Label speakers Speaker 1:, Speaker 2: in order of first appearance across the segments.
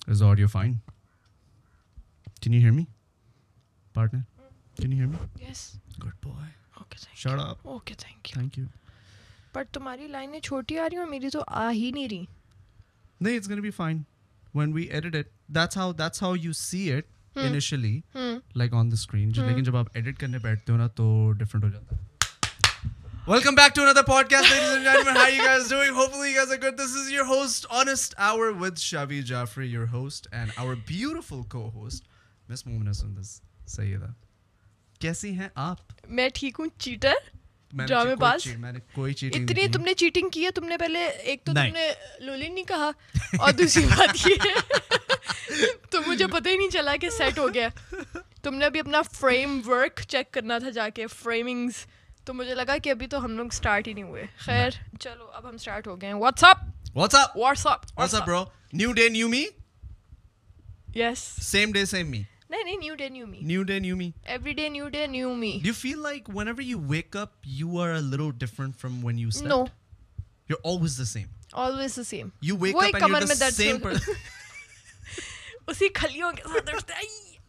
Speaker 1: Is the audio fine? Can you hear me? Partner? Can you hear me?
Speaker 2: Yes.
Speaker 1: Good boy.
Speaker 2: Okay, thank
Speaker 1: Shut up.
Speaker 2: you. Okay, thank you.
Speaker 1: Thank you.
Speaker 2: But तुम्हारी लाइनें छोटी आ रही हैं और मेरी तो आ ही नहीं रही.
Speaker 1: No, it's going to be fine. When we edit it, that's how you see it initially, like on the screen. लेकिन जब आप edit करने बैठते हो ना तो different हो जाता है. Welcome back to another podcast, ladies and gentlemen. How you guys doing? Hopefully you guys are good. This is your host, Honest Hour with Shavi Jaffrey, your host, and our beautiful co-host, Miss Mumina Sundar Sayyeda. कैसी हैं आप?
Speaker 2: मैं ठीक हूँ. Cheater ड्रामेबाज.
Speaker 1: मैंने कोई cheating
Speaker 2: इतनी
Speaker 1: नहीं की.
Speaker 2: तुमने चीटिंग की है. तुमने पहले एक तो
Speaker 1: नहीं.
Speaker 2: तुमने लोलिन नहीं कहा और दूसरी बात ये है तो मुझे पता ही नहीं चला कि सेट हो गया. तुमने अभी अपना फ्रेम वर्क चेक करना था जाके, फ्रेमिंग्स. तो मुझे लगा कि अभी तो हम लोग स्टार्ट ही नहीं हुए. खैर चलो अब हम स्टार्ट हो गए हैं. What's up
Speaker 1: bro? New day, new me?
Speaker 2: Yes.
Speaker 1: Same day, same me.
Speaker 2: नहीं new day new me.
Speaker 1: New day, new me.
Speaker 2: Every day new me.
Speaker 1: Do you feel like whenever you wake up, you are a little different from when you slept?
Speaker 2: No.
Speaker 1: You're always the same.
Speaker 2: Always the same.
Speaker 1: You wake
Speaker 2: वही
Speaker 1: up and
Speaker 2: Qamar
Speaker 1: you're
Speaker 2: में
Speaker 1: the
Speaker 2: दर्द
Speaker 1: same
Speaker 2: हो-
Speaker 1: person.
Speaker 2: उसी खलियों के साथ उठते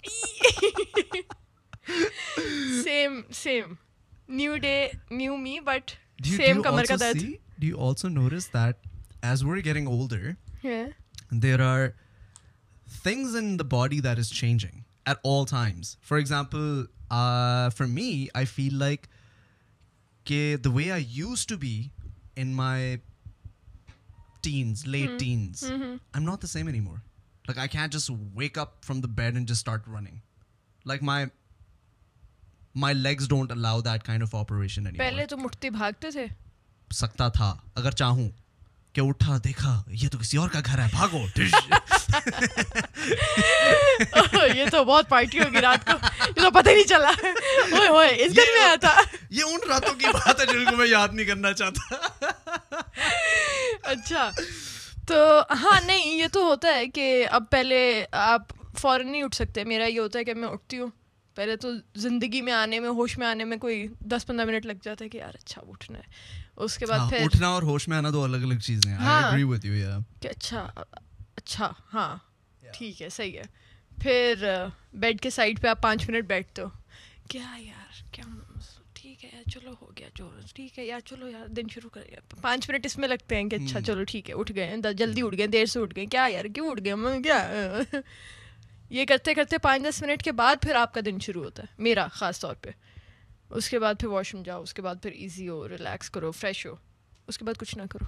Speaker 2: same new day new me but same कमर का दर्द.
Speaker 1: Do you also notice that as we're getting older,
Speaker 2: Yeah.
Speaker 1: there are things in the body that is changing at all times? For example, for me, I feel like the way I used to be in my teens, late teens, I'm not the same anymore. Like I can't just wake up from the bed and just start running. Like my legs don't allow that kind of operation anymore.
Speaker 2: पहले तुम उठते भागते थे.
Speaker 1: सकता था अगर चाहूं कि उठा देखा ये तो किसी और का घर है भागो.
Speaker 2: ये तो बहुत पार्टी होगी रात को. ये तो पता ही नहीं चला. ओए इस घर में आया था.
Speaker 1: ये उन रातों की बात है जिनको मैं याद नहीं करना चाहता.
Speaker 2: अच्छा तो हाँ नहीं ये तो होता है कि अब पहले आप फौरन नहीं उठ सकते. मेरा ये होता है कि मैं उठती हूँ पहले तो ज़िंदगी में आने में होश में आने में कोई 10-15 मिनट लग जाता है कि यार अच्छा उठना है. उसके बाद फिर
Speaker 1: उठना और होश में आना दो अलग अलग चीजें हैं. I agree with you, yeah.
Speaker 2: कि अच्छा हाँ ठीक है सही है. फिर बेड के साइड पे आप 5 मिनट बैठते हो. क्या यार क्या ठीक है यार चलो हो गया जो ठीक है यार चलो यार दिन शुरू करें. 5 मिनट इसमें लगते हैं कि अच्छा चलो ठीक है उठ गए जल्दी उठ गए देर से उठ गए क्या यार क्यों उठ गए क्या. ये करते करते 5-10 मिनट के बाद फिर आपका दिन शुरू होता है मेरा ख़ास तौर पे. उसके बाद फिर वॉशरूम जाओ. उसके बाद फिर इजी हो रिलैक्स करो फ्रेश हो. उसके बाद कुछ ना करो.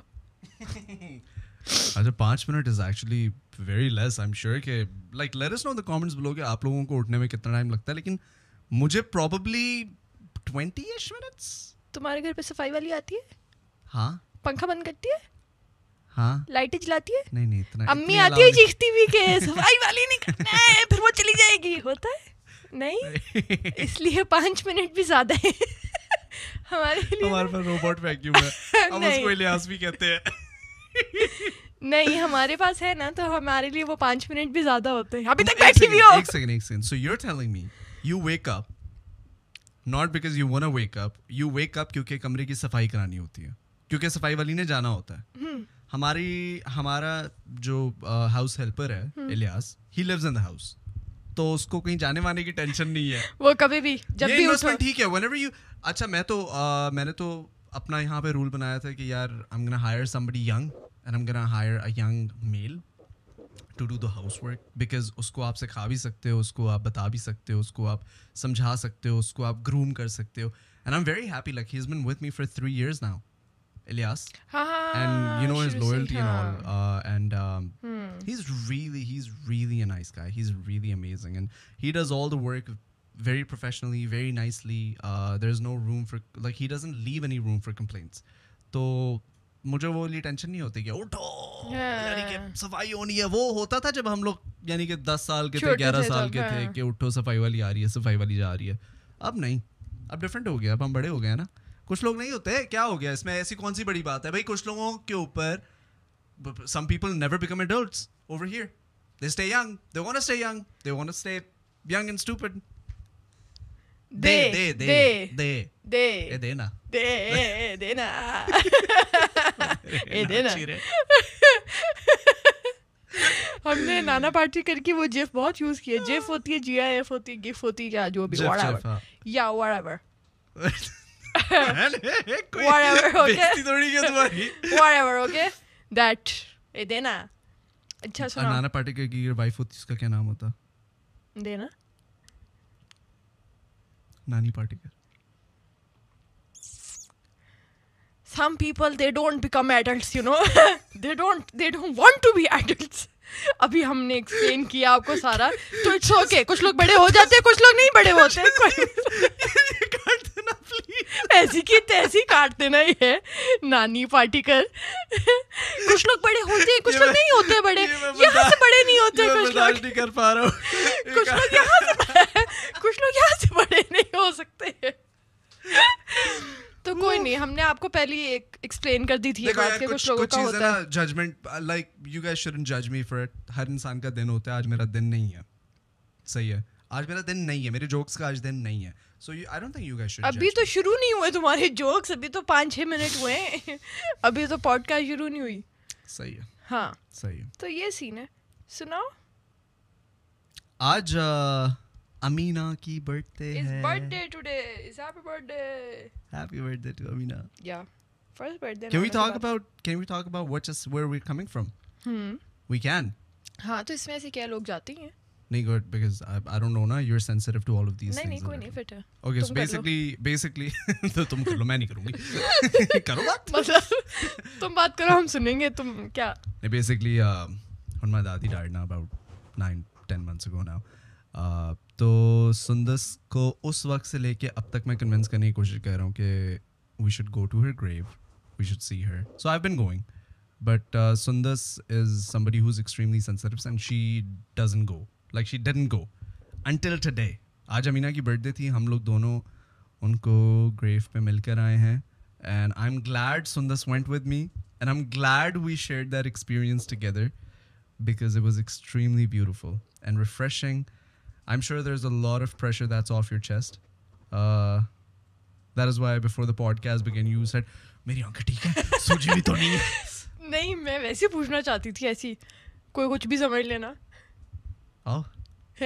Speaker 1: अच्छा 5 minute is actually very less. I am sure कि like let us know in the comments below कि आप लोगों को उठने में कितना टाइम लगता है. लेकिन मुझे प्रॉबली 20-ish minutes.
Speaker 2: तुम्हारे घर पे सफाई वाली आती है?
Speaker 1: हाँ
Speaker 2: पंखा बंद करती है?
Speaker 1: हाँ
Speaker 2: लाइटें जलाती है?
Speaker 1: नहीं इतना.
Speaker 2: अम्मी आती है चीखती भी के सफाई वाली नहीं करना है फिर वो चली जाएगी. होता है नहीं इसलिए 5 मिनट भी ज्यादा है हमारे लिए.
Speaker 1: हमारे पास रोबोट वैक्यूम है. हम उसको इलियास भी कहते हैं.
Speaker 2: नहीं हमारे पास है ना तो हमारे लिए वो 5 मिनट भी ज्यादा होते हैं. अभी तक बैठी भी हो.
Speaker 1: एक second. So you're telling me you wake up not because you want to wake up, you wake up क्योंकि कमरे की सफाई करानी होती है क्योंकि सफाई वाली ने जाना होता है. हमारा जो हाउस हेल्पर है Ilyas, he lives in the house, तो उसको कहीं जाने वाने की टेंशन नहीं है.
Speaker 2: वो कभी भी जब भी उठो
Speaker 1: ठीक है whenever you. अच्छा मैंने तो अपना यहाँ पे रूल बनाया था कि यार I'm gonna hire somebody young and I'm gonna hire a young male to do the housework because उसको आप सिखा भी सकते हो, उसको आप बता भी सकते हो, उसको आप समझा सकते हो, उसको आप groom कर सकते हो. And I'm very happy like he's been with me for 3 years now, Ilyas. And you know his loyalty and all. And he's really a nice guy. He's really amazing and he does all the work very professionally, very nicely. There's no room for like he doesn't leave any room for complaints. तो मुझे वो वाली tension नहीं होती कि उठो यानी कि सफाई होनी है. वो होता था जब हम लोग यानी कि 10 साल के थे 11 साल के थे कि उठो सफाई वाली आ रही है सफाई वाली जा रही है. अब नहीं, अब डिफरेंट हो गया. अब हम बड़े हो गए ना. कुछ लोग नहीं होते. क्या हो गया इसमें? ऐसी कौन सी बड़ी बात है भाई? कुछ लोगों के ऊपर some people never become adults over here. They stay young. They want to stay young. They want to stay young and stupid. देना
Speaker 2: ہم نے نانا پاٹیکر کی وہ جیف بہت یوز کی ہے. جیف ہوتی ہے, GIF ہوتی ہے, گف ہوتی ہے, کیا جو بھی یا whatever okay that دینا. اچھا سنا
Speaker 1: نانا پاٹیکر کی وائف ہوتی اس کا کیا نام ہوتا؟
Speaker 2: دینا
Speaker 1: نانی Patekar.
Speaker 2: Some people they don't become adults, you know. they don't want to be adults. ابھی ہم نے ایکسپلین کیا آپ کو سارا, تو اٹس اوکے. کچھ لوگ بڑے ہو جاتے ہیں, کچھ لوگ نہیں بڑے ہوتے. ایسی کی تیسی کاٹ دینا ہی ہے نانی پاٹیکر. کچھ لوگ بڑے ہوتے ہیں, کچھ لوگ نہیں ہوتے بڑے. یہاں سے بڑے نہیں ہوتے کچھ لوگ,
Speaker 1: نہیں کر پا رہا ہوں.
Speaker 2: کچھ لوگ یہاں سے بڑے نہیں ہو سکتے. تو کوئی نہیں, ہم نے آپ کو پہلے ایکسپلین کر دی تھی یہ بات کہ کچھ لوگوں کا ہوتا ہے
Speaker 1: judgement. Like you guys shouldn't جج می فار اٹ. ہر انسان کا دن ہوتا ہے. آج میرا دن نہیں ہے, صحیح ہے, آج میرا دن نہیں ہے, میرے جوکس کا آج دن نہیں ہے. So I don't think you guys should.
Speaker 2: ابھی تو شروع نہیں ہوئے تمہارے جوکس, ابھی تو 5-6 منٹ ہوئے ہیں, ابھی تو پوڈ کاسٹ شروع نہیں ہوئی.
Speaker 1: صحیح ہے,
Speaker 2: ہاں
Speaker 1: صحیح ہے.
Speaker 2: تو یہ سین ہے. سناؤ.
Speaker 1: آج امینہ کی برتھ ڈے ہے.
Speaker 2: It's birthday today. It's happy birthday.
Speaker 1: Happy birthday to Amina.
Speaker 2: Yeah. First birthday.
Speaker 1: Can we talk about where we're coming from? We can.
Speaker 2: ہاں تو اس میں سے کیا لوگ جاتے ہیں.
Speaker 1: نہیں good because I don't know نا, you're sensitive to all of these things.
Speaker 2: نہیں کوئی نہیں فٹ ہے.
Speaker 1: Okay, so basically تو تم کر لو, میں نہیں کروں گی. کرو بات.
Speaker 2: مطلب تم بات کرو, ہم سنیں گے. تم کیا.
Speaker 1: نہیں basically when my daddy died now about 9-10 months ago now. تو سندس کو اس وقت سے لے کے اب تک میں کنونس کرنے کی کوشش کر رہا ہوں کہ we should go to her grave, we should see her. So I been going, but Sundus is somebody who's extremely sensitive and she doesn't go, like she didn't go until today. آج امینہ کی birth day تھی, ہم لوگ دونوں ان کو گریو پہ مل کر آئے ہیں, and I'm glad Sundas went with me, and I'm glad we shared that experience together because it was extremely beautiful and refreshing. I'm sure there's a lot of pressure that's off your chest. That is why before the podcast began you said میری آنکھ ٹھیک ہے, سوجی بھی تو نہیں ہے.
Speaker 2: نہیں میں ویسے پوچھنا چاہتی تھی, ایسی کوئی کچھ بھی سمجھ لینا. ہے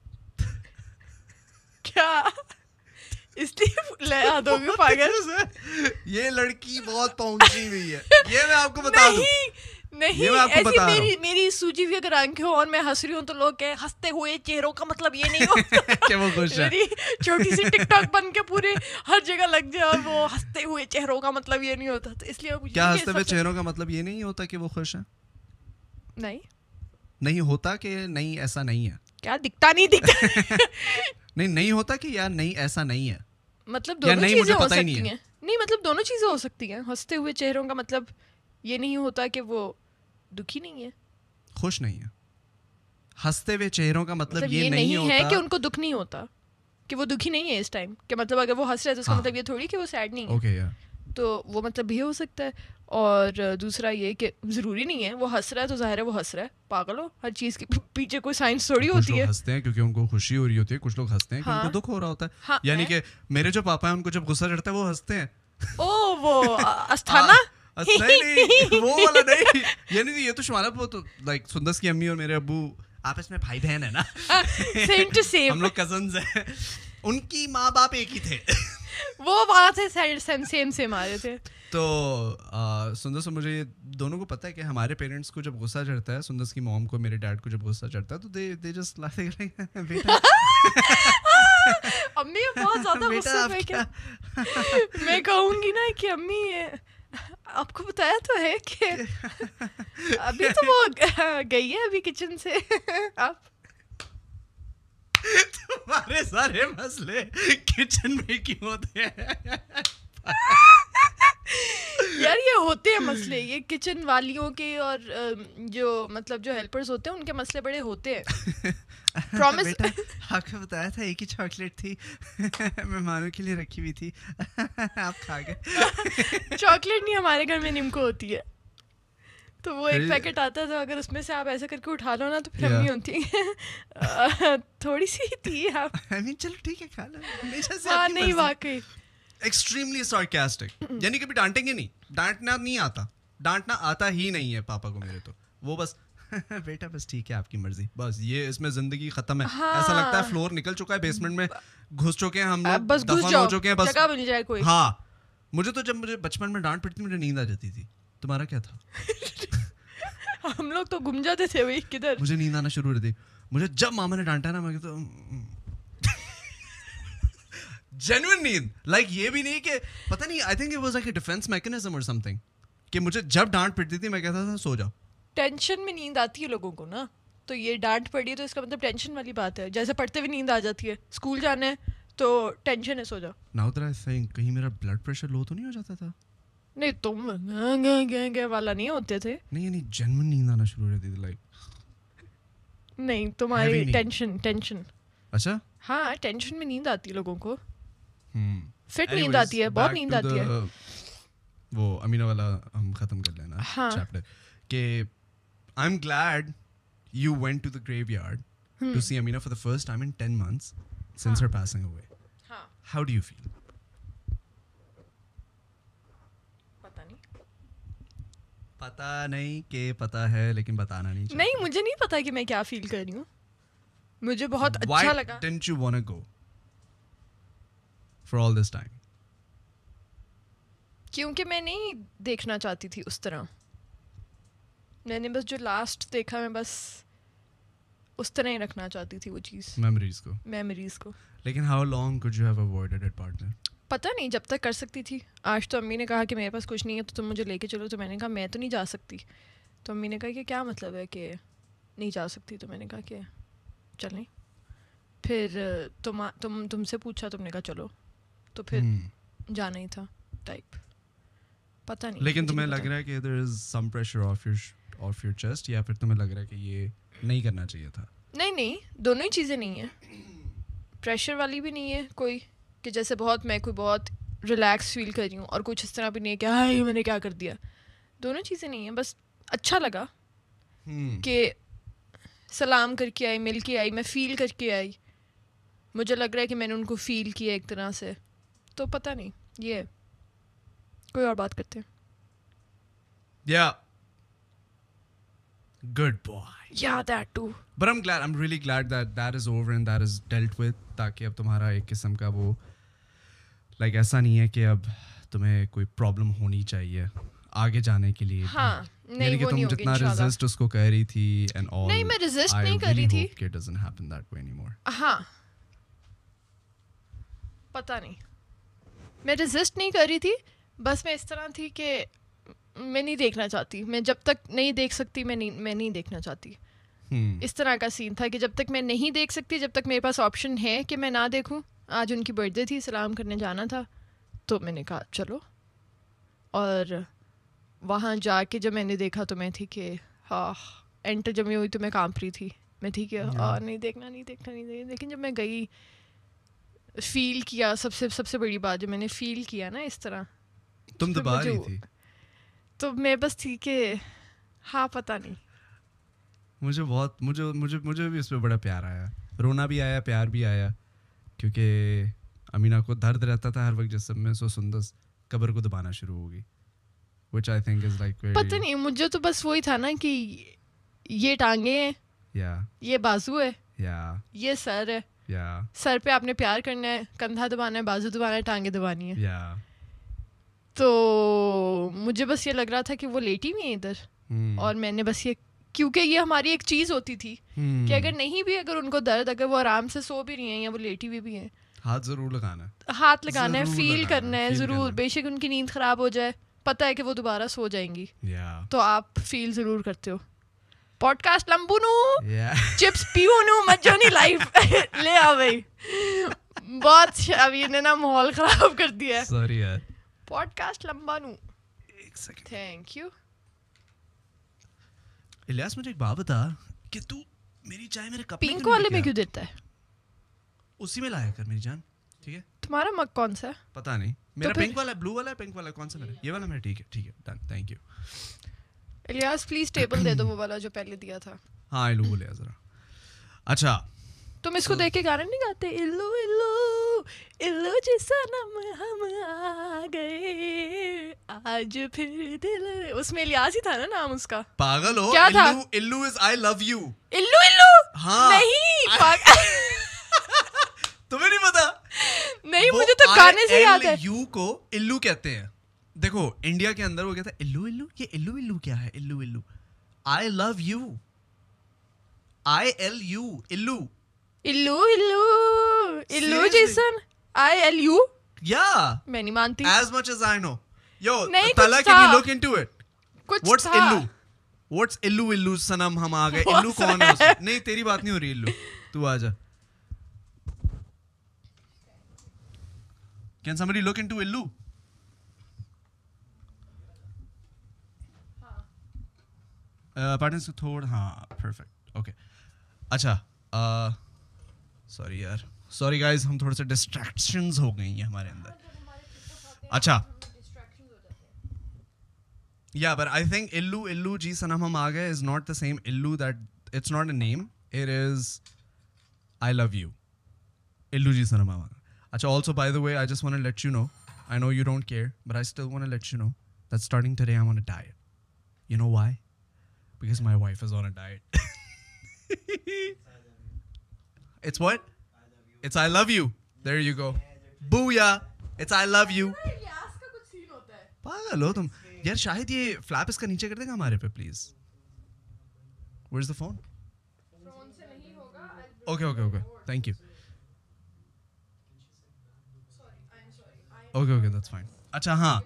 Speaker 2: کیا اس لیے لے آدھو گی پاگل.
Speaker 1: یہ لڑکی بہت پہنچی ہوئی ہے, یہ میں آپ کو بتا دوں.
Speaker 2: نہیں ایسی میری سوجی ہوئی اگر آنکھیں ہوں اور میں ہنس رہی ہوں تو لوگ کہ ہنستے ہوئے چہروں کا مطلب یہ نہیں ہوتا
Speaker 1: کہ وہ خوش ہے.
Speaker 2: چھوٹی سی ٹک ٹاک بن کے پورے ہر جگہ لگ جائے اور وہ ہنستے ہوئے چہروں کا مطلب یہ نہیں ہوتا. تو اس لیے
Speaker 1: کیا ہنستے ہوئے چہروں کا مطلب یہ نہیں ہوتا کہ وہ خوش ہے؟ نہیں ہوتا کہ نہیں ایسا نہیں ہے.
Speaker 2: کیا دکھتا نہیں دکھتا
Speaker 1: نہیں ہوتا کہ یار نہیں ایسا نہیں ہے,
Speaker 2: مطلب دونوں چیزیں ہو سکتی ہیں. نہیں مطلب دونوں چیزیں ہو سکتی ہیں. ہنستے ہوئے چہروں کا مطلب یہ نہیں ہوتا کہ وہ دکھی نہیں ہے,
Speaker 1: خوش نہیں ہے. ہنستے ہوئے چہروں کا مطلب یہ نہیں
Speaker 2: ہے کہ ان کو دکھ نہیں ہوتا, کہ وہ دکھی نہیں ہے اس ٹائم, کہ مطلب اگر وہ ہنس رہے تو اس کا مطلب یہ تھوڑی کہ وہ سیڈ نہیں ہے.
Speaker 1: اوکے
Speaker 2: تو وہ مطلب بھی ہو سکتا ہے. اور دوسرا یہ کہ ضروری نہیں ہے وہ ہنس رہا ہے تو ظاہر ہے وہ ہنس رہا ہے. پاگل ہو, ہر چیز کے پیچھے کوئی سائنس تھوڑی ہوتی ہے.
Speaker 1: ہنستے ہیں کیونکہ ان کو خوشی ہو رہی ہوتی ہے, کچھ لوگ ہنستے ہیں کہ ان کو دکھ ہو رہا ہوتا ہے. یعنی کہ میرے جو پاپا ہیں ان کو جب غصہ چڑھتا ہے وہ ہنستے ہیں.
Speaker 2: او وہ استھانہ
Speaker 1: نہیں وہ والا نہیں, یعنی یہ تو شمالا وہ تو لائک سندس کی امی اور میرے ابو آپس میں بھائی بہن ہے نا,
Speaker 2: سیم ٹو سیم,
Speaker 1: ہم لوگ کزنز ہیں, ان کی ماں باپ ایک ہی تھے.
Speaker 2: وہ بات ہے سیم سیم آ رہے تھے.
Speaker 1: تو سندس اور مجھے یہ دونوں کو پتہ ہے کہ ہمارے پیرنٹس کو جب غصہ چڑھتا ہے, سندس کی موم کو میرے ڈیڈ کو جب غصہ چڑھتا ہے تو دے جسٹ لائک بیٹا
Speaker 2: امی بہت زیادہ غصہ میں کیا میں کہوں گی نا کہ امی آپ کو بتایا تو ہے کہ ابھی تو وہ گئی ہے ابھی کچن سے. آپ
Speaker 1: تمہارے سارے مسئلے کچن میں کیوں ہوتے ہیں
Speaker 2: یار؟ یہ ہوتے ہیں مسئلے, یہ کچن والیوں کے اور جو مطلب جو ہیلپرز ہوتے ہیں ان کے مسئلے بڑے ہوتے ہیں. پرومس
Speaker 1: آپ کو بتایا تھا ایک ہی چاکلیٹ تھی مہمانوں کے لیے رکھی ہوئی تھی, آپ کھا گئے.
Speaker 2: چاکلیٹ نہیں, ہمارے گھر میں نمکو ہوتی ہے, تو وہ ایک پیکٹ آتا تھا, اگر اس میں سے آپ ایسا کر کے اٹھا لو نا تو پھر امی ہوتی تھوڑی سی تھی. آپ
Speaker 1: چلو ٹھیک ہے کھا لو.
Speaker 2: ہاں نہیں واقعی
Speaker 1: ایکسٹریملی سارکاسٹک, یعنی کبھی ڈانٹیں گے نہیں, ڈانٹنا نہیں آتا, ڈانٹنا آتا ہی نہیں ہے پاپا کو میرے. تو وہ بس بیٹا بس ٹھیک ہے آپ کی مرضی, بس یہ اس میں زندگی ختم ہے. ایسا لگتا ہے فلور نکل چکا ہے, بیسمنٹ میں گھس چکے ہیں ہم لوگ,
Speaker 2: بس
Speaker 1: دفن ہو چکے ہیں, بس
Speaker 2: جگہ مل جائے کوئی.
Speaker 1: ہاں مجھے تو جب مجھے بچپن میں ڈانٹ پڑتی مجھے نیند آ جاتی تھی. تمہارا کیا تھا؟
Speaker 2: ہم لوگ تو گم جاتے تھے وہی کدھر.
Speaker 1: مجھے نیند آنا شروع ہو رہی تھی. مجھے جب ماما نے ڈانٹا نا میں تو جینوئن نیند, لائک یہ بھی نہیں کہ پتہ نہیں, I think it was like a defence mechanism or some thing, کہ مجھے جب ڈانٹ پڑتی تھی میں کہتا تھا سو جاؤ.
Speaker 2: ٹینشن میں نیند آتی ہے لوگوں کو نا, تو یہ ڈانٹ پڑی ہے تو اس کا مطلب ٹینشن والی بات ہے. جیسے پڑھتے ہوئے نیند آ جاتی ہے, اسکول جانا ہے تو ٹینشن ہے, سو جاؤ.
Speaker 1: ناؤ دیٹ آئی تھنک کہیں میرا بلڈ پریشر لو تو نہیں ہو جاتا تھا؟
Speaker 2: نہیں تم والا نہیں ہوتے تھے.
Speaker 1: نہیں جینوئن نیند آنا شروع ہو رہی تھی لائک.
Speaker 2: نہیں تمہاری ٹینشن.
Speaker 1: اچھا
Speaker 2: ہاں ٹینشن میں نیند آتی ہے لوگوں کو, فٹ
Speaker 1: Anyways,
Speaker 2: نیند آتی ہے, بہت نیند آتی ہے.
Speaker 1: وہ امینہ والا ہم ختم کر لینا چیپٹر, کہ I'm glad you went to the graveyard to see Amina for the first time in 10 months since her passing away. How do you feel? پتا نہیں کہ پتا ہے لیکن بتانا نہیں چاہتا.
Speaker 2: نہیں مجھے نہیں پتا کہ میں کیا فیل کر رہی ہوں. مجھے بہت اچھا لگا.
Speaker 1: Why didn't you wanna go for all this time?
Speaker 2: کیونکہ میں نہیں دیکھنا چاہتی تھی اس طرح. میں نے بس جو لاسٹ دیکھا میں بس اس طرح ہی رکھنا چاہتی تھی وہ چیز, میموریز کو.
Speaker 1: لیکن how long could you have avoided it, partner?
Speaker 2: پتہ نہیں, جب تک کر سکتی تھی. آج تو امی نے کہا کہ میرے پاس کچھ نہیں ہے تو تم مجھے لے کے چلو, تو میں نے کہا میں تو نہیں جا سکتی. تو امی نے کہا کہ کیا مطلب ہے کہ نہیں جا سکتی, تو میں نے کہا کہ چلیں. پھر تم سے پوچھا, تم نے کہا چلو, تو پھر جانا ہی تھا ٹائپ. پتہ نہیں.
Speaker 1: لیکن تمہیں لگ رہا ہے کہ there is some pressure off your chest, یا پھر تمہیں لگ رہا ہے کہ یہ نہیں کرنا چاہیے تھا؟
Speaker 2: نہیں دونوں ہی چیزیں نہیں ہیں. پریشر والی بھی نہیں ہے کوئی کہ جیسے میں کوئی بہت ریلیکس فیل کر رہی ہوں, اور کچھ اس طرح بھی نہیں ہے کہ ہاں میں نے کیا کر دیا. دونوں چیزیں نہیں ہیں, بس اچھا لگا کہ سلام کر کے آئی, مل کے آئی, میں فیل کر کے آئی. مجھے لگ رہا ہے کہ میں نے ان کو فیل کیا ایک طرح سے. تو پتہ نہیں, یہ کوئی اور بات کرتے ہیں.
Speaker 1: Yeah. Good boy.
Speaker 2: Yeah, that too.
Speaker 1: But I'm really glad that is over and that is dealt with, تاکہ اب تمہارا ایک قسم کا وہ لائک ایسا نہیں ہے کہ اب تمہیں کوئی پرابلم ہونی چاہیے آگے جانے کے لیے.
Speaker 2: ہاں نہیں وہ نہیں ہوگی
Speaker 1: جتنا ریزسٹ اس کو کہہ رہی تھی and all,
Speaker 2: نہیں میں ریزسٹ نہیں کر رہی تھی.
Speaker 1: I really hope it doesn't happen that way anymore.
Speaker 2: ہاں پتہ نہیں, میں ریزسٹ نہیں کر رہی تھی, بس میں اس طرح تھی کہ میں نہیں دیکھنا چاہتی. میں جب تک نہیں دیکھ سکتی میں نہیں دیکھنا چاہتی. اس طرح کا سین تھا کہ جب تک میں نہیں دیکھ سکتی, جب تک میرے پاس آپشن ہے کہ میں نہ دیکھوں. آج ان کی برتھ ڈے تھی, سلام کرنے جانا تھا, تو میں نے کہا چلو. اور وہاں جا کے جب میں نے دیکھا تو میں تھی کہ ہاں انٹر جب میں ہوئی تو میں کانپ رہی تھی. میں تھی کہ نہیں دیکھنا. لیکن جب میں گئی, فیل کیا, سب سے بڑی بات جو میں نے فیل کیا نا اس طرح,
Speaker 1: تم دبا رہی تھی,
Speaker 2: تو میں بس تھی کہ ہاں پتہ نہیں.
Speaker 1: مجھے بھی اس پہ بڑا پیار آیا, رونا بھی آیا, پیار بھی آیا, کیونکہ امینہ کو درد رہتا تھا ہر وقت جسم میں, سو سندس قبر کو دبانا شروع ہو گئی, which I think is like very...
Speaker 2: پتہ نہیں, مجھے تو بس وہی تھا نا کہ یہ ٹانگیں ہیں, یہ بازو ہے, یہ سر ہے, سر پہ آپ نے پیار کرنا ہے, کندھا دبانا ہے, بازو دبانا ہے, ٹانگیں دبانی ہے. تو مجھے بس یہ لگ رہا تھا کہ وہ لیٹی ہوئی ہیں ادھر, اور میں نے بس یہ, کیونکہ یہ ہماری ایک چیز ہوتی تھی کہ اگر نہیں بھی, اگر ان کو درد, اگر وہ آرام سے سو بھی رہی ہیں یا وہ لیٹی ہوئی بھی ہیں,
Speaker 1: ہاتھ ضرور لگانا
Speaker 2: ہے, فیل کرنا ہے ضرور. بے شک ان کی نیند خراب ہو جائے, پتہ ہے کہ وہ دوبارہ سو جائیں گی, تو آپ فیل ضرور کرتے ہو. پوڈ کاسٹ لمبو نو چپس پیو نو مجھونی لائف لے آ بھائی, بہت ابھی انہیں نا ماحول خراب کر دیا ہے.
Speaker 1: سوری یار.
Speaker 2: پوڈ کاسٹ لمبا نو, ایک سیکنڈ, تھینک یو.
Speaker 1: الیاس مجھے ایک بات بتا کہ تو میری چائے میرے کپ میں
Speaker 2: پنک والے میں کیوں دیتا ہے؟
Speaker 1: اسی میں لایا کر میری جان, ٹھیک ہے.
Speaker 2: تمہارا مگ کون سا ہے؟
Speaker 1: پتہ نہیں, میرا پنک والا ہے, بلو والا ہے, پنک والا کون سا میرا؟ یہ والا میرا. ٹھیک ہے done, thank you.
Speaker 2: Ilyas please table دے دو, وہ والا جو پہلے دیا تھا.
Speaker 1: ہاں الو لیا ذرا. اچھا
Speaker 2: تم اس کو دیکھ کے گانا نہیں گاتے, الو الو الو جی صنم ہم آ گئے آج پھر دل, اس میں الیاس ہی تھا نا نام اس کا.
Speaker 1: پاگل ہو,
Speaker 2: کیا تھا؟
Speaker 1: الو از آئی لو یو.
Speaker 2: الو الو
Speaker 1: ہاں
Speaker 2: نہیں
Speaker 1: تمہیں نہیں پتا؟
Speaker 2: نہیں مجھے تو گانے سے یاد ہے.
Speaker 1: یو کو الو کہتے ہیں. دیکھو انڈیا کے اندر وہ کہتا ہے الو الو, یہ الو الو کیا ہے؟ الو الو I love you, I L U, الو
Speaker 2: الو الو الو جیسن آئی ایل یو.
Speaker 1: یا
Speaker 2: میں نہیں مانتی.
Speaker 1: as much as I know. Yo,
Speaker 2: نہیں
Speaker 1: Tala,
Speaker 2: کچھ
Speaker 1: can you
Speaker 2: تھا.
Speaker 1: look into it?
Speaker 2: کچھ
Speaker 1: What's
Speaker 2: تھا.
Speaker 1: الو? What's الو الو سنم ہم آ گئے؟ الو کون ہے اس میں؟ نہیں تیری بات نہیں ہو رہی الو, تو آ جا. Can somebody look into الو؟ پارٹنس تھوڑا, ہاں پرفیکٹ, اوکے. اچھا سوری یار, سوری گائز, ہم تھوڑے سے ڈسٹریکشنز ہو گئی ہیں ہمارے اندر. اچھا yeah, but I think illu ji sanam hum aa gaye is not the same illu, that it's not a name, it is I love you. Illu ji sanam hum aa gaye. Acha, also by the way, I just want to let you know, I know you don't care, but I still want to let you know that starting today I'm on a diet. You know why? Because my wife is on a diet. It's what? It's I love you. There you go. Booyah. It's I love you. پاگل ہو تم یار. شاہد یہ فلیپ اس کا نیچے کر دے گا ہمارے پہ please. Where is the phone? Okay okay okay, thank you. Okay okay, that's fine. اچھا ہاں,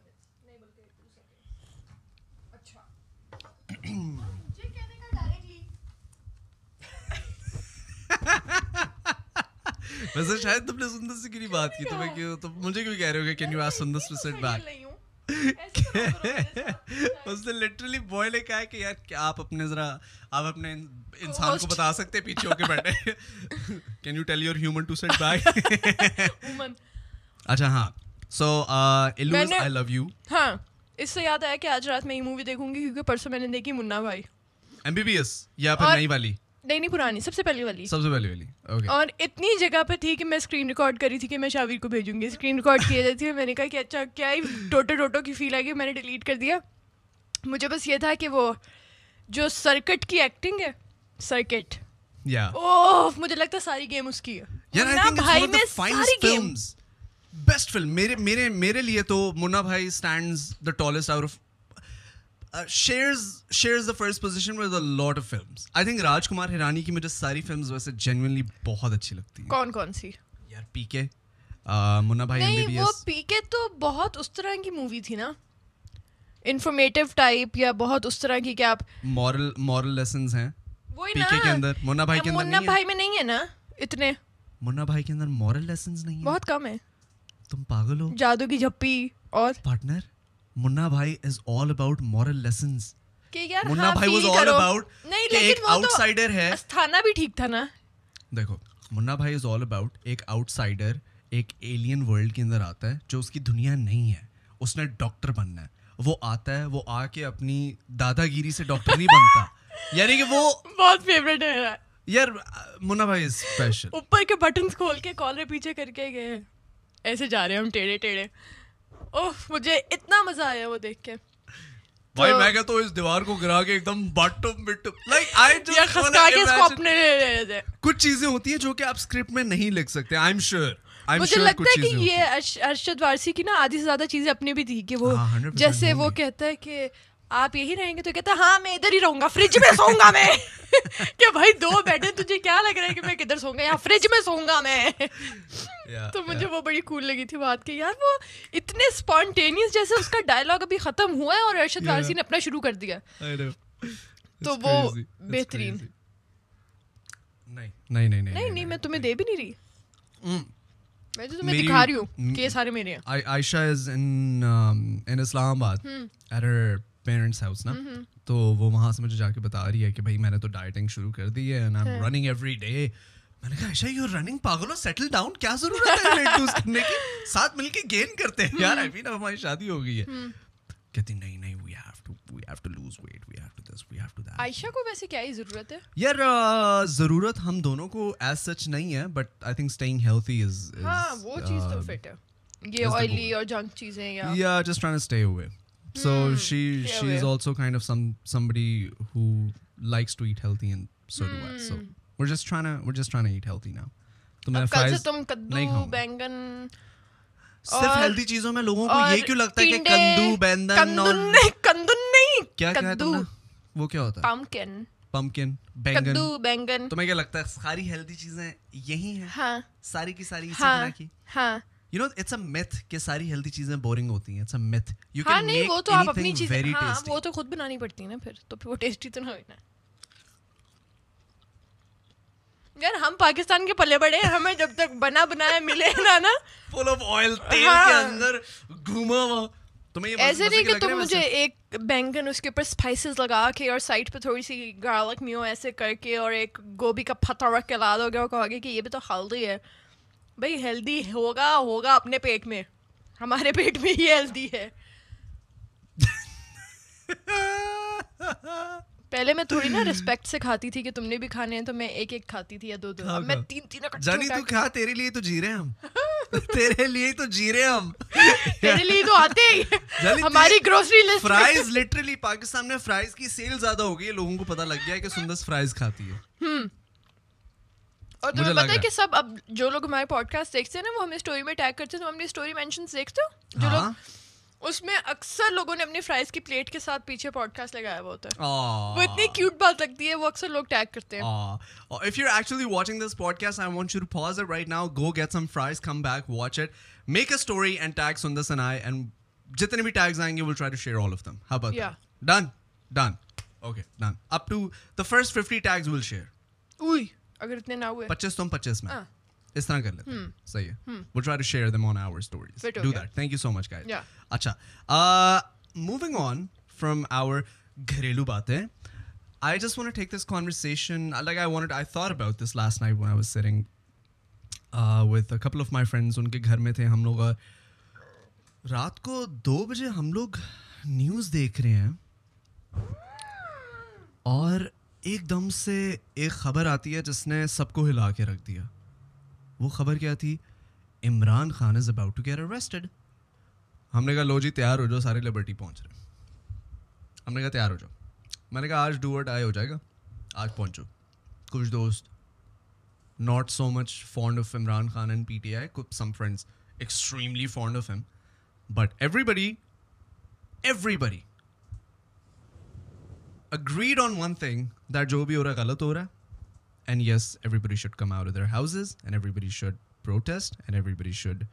Speaker 1: ویسے شاید تم نے سندر سے کی بات کی, تمہیں کیوں, تم مجھے کیوں کہہ رہے ہو کہ can you ask Sundar to sit back? اس نے لٹرلی بوائے نے کہا کہ یار آپ اپنے ذرا, آپ اپنے انسان کو بتا سکتے پیچھے ہو کے بیٹھے, can you tell your human to sit back? اچھا ہاں, سو الو از آئی لو یو.
Speaker 2: ہاں, اس سے یاد آیا کہ آج رات میں یہ مووی دیکھوں گی کیونکہ پرسوں میں نے دیکھی منا بھائی.
Speaker 1: MBBS یا پھر نئی والی؟
Speaker 2: نہیں پرانی, سب سے پہلی والی.
Speaker 1: سب سے پہلی والی, اوکے.
Speaker 2: اور اتنی جگہ پہ تھی کہ میں اسکرین ریکارڈ کری تھی کہ میں شاویر کو بھیجوں گی, اسکرین ریکارڈ کیے جاتی ہے. میں نے کہا کہ اچھا کیا ہی ٹوٹو کی فیل آ گئی, میں نے ڈیلیٹ کر دیا. مجھے بس یہ تھا کہ وہ جو سرکٹ کی ایکٹنگ ہے, سرکٹ, اوہ مجھے لگتا ہے ساری گیم اس کی ہے. منا بھائی میں ساری گیم
Speaker 1: بیسٹ فلم میرے لیے تو Munna Bhai stands the tallest out of, shares the first position with a lot of films. I think Raj Kumar Hirani کی مجھے ساری فلمز ویسے جینوئنلی بہت اچھی لگتی ہیں.
Speaker 2: کون کون سی؟
Speaker 1: یار پی کے, منا بھائی
Speaker 2: نہیں وہ پی کے تو بہت اس طرح کی مووی تھی نا, انفارمیٹیو ٹائپ یا بہت اس طرح کی کہ آپ
Speaker 1: مورل لیسنز ہیں
Speaker 2: وہی
Speaker 1: پی کے اندر. منا بھائی کے اندر
Speaker 2: منا بھائی میں نہیں ہے نا اتنے.
Speaker 1: منا بھائی کے اندر مورل لیسنز نہیں ہیں,
Speaker 2: بہت کم ہے.
Speaker 1: تم پاگل ہو.
Speaker 2: جادو کی جھپی اور
Speaker 1: partner, Munna Bhai is all about moral lessons.
Speaker 2: Munna
Speaker 1: Bhai was all about کہ ایک آؤٹ سائڈر ہے.
Speaker 2: استھانہ بھی ٹھیک تھا نا.
Speaker 1: دیکھو Munna Bhai is all about ایک آؤٹ سائڈر ایک ایلین ورلڈ کے اندر آتا ہے جو اس کی دنیا نہیں ہے, اس نے ڈاکٹر بننا ہے. وہ آتا ہے, وہ آ کے اپنی دادا گیری سے ڈاکٹر نہیں بنتا, یعنی کہ وہ
Speaker 2: بہت فیوریٹ ہے
Speaker 1: یار. منا بھائی از اسپیشل.
Speaker 2: اوپر کے بٹنس کھول کے کالر پیچھے کر کے گئے, ایسے جا رہے ہیں ہم ٹیڑھے ٹیڑھے. اوہ مجھے اتنا مزہ آیا وہ دیکھ کے.
Speaker 1: بھائی میں کہتا ہوں اس دیوار کو گرا کے ایک دم باٹو مٹو لائک آئی جسٹ
Speaker 2: خسکا کے اس کو اپنے
Speaker 1: کچھ چیزیں ہوتی ہیں جو کہ آپ اسکرپٹ میں نہیں لکھ سکتے. آئی ایم شیور
Speaker 2: مجھے لگتا ہے کہ یہ ارشد وارثی کی نا آدھی سے زیادہ چیزیں اپنی بھی تھی کہ وہ جیسے وہ کہتا ہے کہ آپ یہی رہیں گے, تو کہتا ہے ہاں میں ادھر ہی رہوں گا, فریج میں سوؤں گا میں. کہ بھائی دو بیٹھے, تجھے کیا لگ رہا ہے کہ میں کدھر سوؤں گا, یہاں فریج میں سوؤں گا میں. تو مجھے وہ بڑی کول لگی تھی بات کہ یار وہ اتنے اسپونٹینیس, جیسے اس کا ڈائلاگ ابھی ختم ہوا ہے اور ارشد وارثی نے اپنا شروع کر دیا, تو وہ بہترین. نہیں میں تمہیں دے بھی نہیں رہی, میں تو تمہیں دکھا رہی ہوں کہ یہ سارے میرے ہیں.
Speaker 1: عائشہ از ان اسلام آباد ایٹ ہر پیرنٹس ہاؤس نا, تو وہ وہاں سے مجھے جا کے بتا رہی ہے کہ بھائی میں نے تو ڈائٹنگ شروع کر دی ہے and I'm running every day. میں نے کہا عائشہ یو آر رننگ, پاگل ہو, سیٹل ڈاؤن, کیا ضرورت ہے ویٹ لوز کرنے کی, ساتھ مل کے گین کرتے ہیں یار. آئی مین اب ہماری شادی ہو گئی ہے, کہتی نہیں we have to lose weight, we have to this, we have to that.
Speaker 2: عائشہ کو ویسے کیا ہی ضرورت ہے
Speaker 1: یار ضرورت ہم دونوں کو ایز سچ نہیں ہے, but I think staying healthy is
Speaker 2: ہاں وہ چیز تو فٹ ہے, یہ آئلی اور جنک چیزیں
Speaker 1: یا just trying to stay away. So she is also kind of somebody who likes to eat healthy, and so do I. So we're just trying to eat healthy now. تو میں
Speaker 2: کل سے تم کدو بینگن
Speaker 1: صرف ہیلتھی چیزوں میں لوگوں کو یہ کیوں لگتا ہے کہ کندو بیندن اور
Speaker 2: کندن نہیں
Speaker 1: کیا کہا تم نے, وہ کیا ہوتا ہے پمکن
Speaker 2: بینگن,
Speaker 1: تمہیں کیا لگتا ہے ساری ہیلتھی چیزیں یہی ہیں؟
Speaker 2: ہاں
Speaker 1: ساری کی ساری اسی طرح کی.
Speaker 2: ہاں
Speaker 1: You know, it's a myth کہ ساری ہیلتھی چیزیں بورنگ ہوتی ہیں. It's a myth. You
Speaker 2: ہاں
Speaker 1: can
Speaker 2: نہیں
Speaker 1: make
Speaker 2: وہ تو آپ اپنی
Speaker 1: anything
Speaker 2: چیزیں
Speaker 1: very
Speaker 2: ہاں
Speaker 1: tasty.
Speaker 2: وہ تو خود بنانی پڑتی ہے نا پھر, تو پھر وہ ٹیسٹی تو نہ ہونا. یار ہم پاکستان کے پلے بڑے ہیں, ہمیں جب تک بنا بنایا ملے نا
Speaker 1: full of oil, تیل کے اندر گھوما ہوا. تمہیں یہ
Speaker 2: ایسے نہیں کہ تم مجھے ایک بینگن اس کے اوپر اسپائسز لگا کے اور سائڈ پہ تھوڑی سی گارلک میو ایسے کر کے اور ایک گوبھی کا پھتا رکھ کے لا دو گے اور کہو گے کہ یہ بھی تو ہیلدی ہے. بھائی ہیلدی ہوگا اپنے پیٹ میں, ہمارے پیٹ میں ہی ہیلدی ہے. پہلے میں تھوڑی نا ریسپیکٹ سے کھاتی تھی کہ تم نے بھی کھانے ہیں تو میں ایک ایک کھاتی تھی یا دو, اب میں تین
Speaker 1: جانی تو کھا, تیرے لیے تو جی رہے ہم, تیرے لیے تو جی رہے ہم,
Speaker 2: تیرے لیے تو آتے ہی ہماری grocery list.
Speaker 1: Fries literally Pakistan میں فرائز کی سیل زیادہ ہو گئی ہے, لوگوں کو پتہ لگ گیا ہے کہ سندس فرائز کھاتی ہے.
Speaker 2: اور تمہیں پتہ ہے کہ سب اب جو لوگ ہمارے پوڈ کاسٹ دیکھتے ہیں نا وہ ہمیں اسٹوری میں ٹیگ کرتے ہیں, تو ہم اپنی اسٹوری مینشنز دیکھتے ہو جو لوگ, اس میں اکثر لوگوں نے اپنی فرائز کی پلیٹ کے ساتھ پیچھے پوڈ کاسٹ لگایا ہوا ہوتا ہے. وہ اتنی کیوٹ بات لگتی ہے, وہ اکثر لوگ ٹیگ کرتے ہیں.
Speaker 1: If you're actually watching this podcast, I want you to pause it right now, go get some fries, come back, watch it, make a story and tag Sundas and I, and jitne bhi tags aayenge we'll try to share all of them. How about that? Done. Okay, done. Up to the first 50 tags we'll share.
Speaker 2: اوئی اگر اتنے نہ ہوئے
Speaker 1: 25 تم 25 میں اس طرح کر لیتے ہیں. صحیح ہے. We'll try to share them on our stories. Do that. Thank you so much, guys. اچھا, moving on from our گھریلو باتیں, I just want to take this conversation, like I thought about this last night when I was sitting with a couple of my friends. ان کے گھر میں تھے ہم لوگ, رات کو 2 بجے ہم لوگ نیوز دیکھ رہے ہیں اور ایک دم سے ایک خبر آتی ہے جس نے سب کو ہلا کے رکھ دیا. وہ خبر کیا تھی؟ Imran Khan is about to get arrested. ہم نے کہا لو جی تیار ہو جاؤ, سارے لبرٹی پہنچ رہے ہیں. ہم نے کہا تیار ہو جاؤ. میں نے کہا آج ڈو اور ڈائی ہو جائے گا, آج پہنچو. کچھ دوست not so much fond of Imran Khan and PTI, some friends extremely fond of him, but everybody agreed on one thing, that jo bhi ho raha galat ho raha, and yes, everybody should come out of their houses and everybody should protest and everybody should,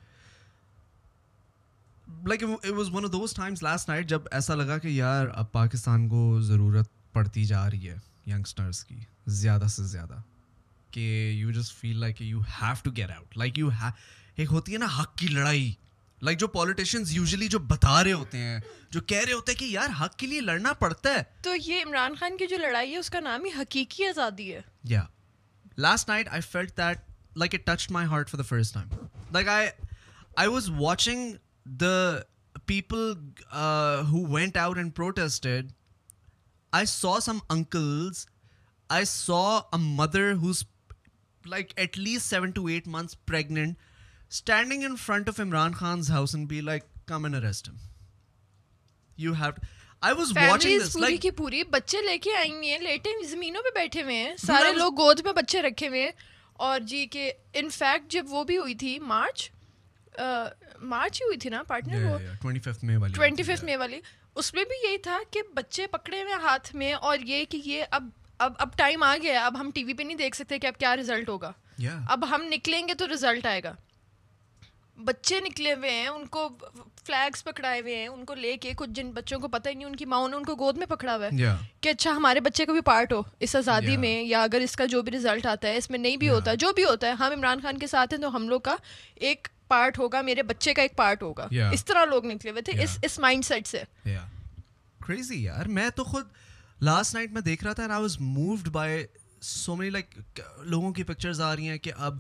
Speaker 1: like it was one of those times last night jab aisa laga ki yaar ab Pakistan ko zarurat padti ja rahi hai youngsters ki zyada se zyada, کہ you just feel like you have to get out, like you ایک ہوتی ہے نا حق کی لڑائی, like جو politicians usually جو بتا رہے ہوتے ہیں, جو کہہ رہے ہوتے ہیں کہ یار حق کے لیے لڑنا پڑتا ہے.
Speaker 2: تو یہ عمران خان کی جو لڑائی ہے اس کا نام ہی حقیقی آزادی ہے.
Speaker 1: Yeah, last night I felt that like it touched my heart for the first time. Like I was watching the people who went out and protested. I saw some uncles, I saw a mother who's like at least 7 to 8 months pregnant, standing in front of Imran Khan's house and be like, come and arrest him. You have to. I was watching this
Speaker 2: like پوری کی پوری بچے لے کے آئی ہیں, لیٹے زمینوں پہ بیٹھے ہوئے ہیں, سارے لوگ گود میں بچے رکھے ہوئے ہیں. اور جی کہ انفیکٹ جب وہ بھی ہوئی تھی مارچ ہی ہوئی تھی نا پارٹنر, وہ 25 مئی والی, اس میں بھی یہی تھا کہ بچے پکڑے ہوئے ہاتھ میں, اور یہ کہ یہ اب ٹائم آ گیا, اب ہم ٹی وی پہ نہیں دیکھ سکتے کہ اب کیا رزلٹ ہوگا, اب ہم نکلیں گے تو رزلٹ آئے گا. بچے نکلے ہوئے ہیں, ان کو فلیگس پکڑائے ہوئے ہیں, ان کو لے کے, کچھ جن بچوں کو پتہ ہی نہیں, ان کی ماں نے ان کو گود میں پکڑا ہوا ہے کہ اچھا ہمارے بچے کا بھی پارٹ ہو اس آزادی میں, یا اگر اس کا جو بھی رزلٹ آتا ہے اس میں نہیں بھی ہوتا, جو بھی ہوتا ہے ہم عمران خان کے ساتھ ہیں تو ہم لوگ کا ایک پارٹ ہوگا, میرے بچے کا ایک پارٹ ہوگا. اس طرح لوگ نکلے ہوئے تھے اس مائنڈ سیٹ سے.
Speaker 1: کریزی یار. میں تو خود لاسٹ نائٹ میں دیکھ رہا تھا and I was moved by so many, like لوگوں کی پکچرز آ رہی ہیں کہ اب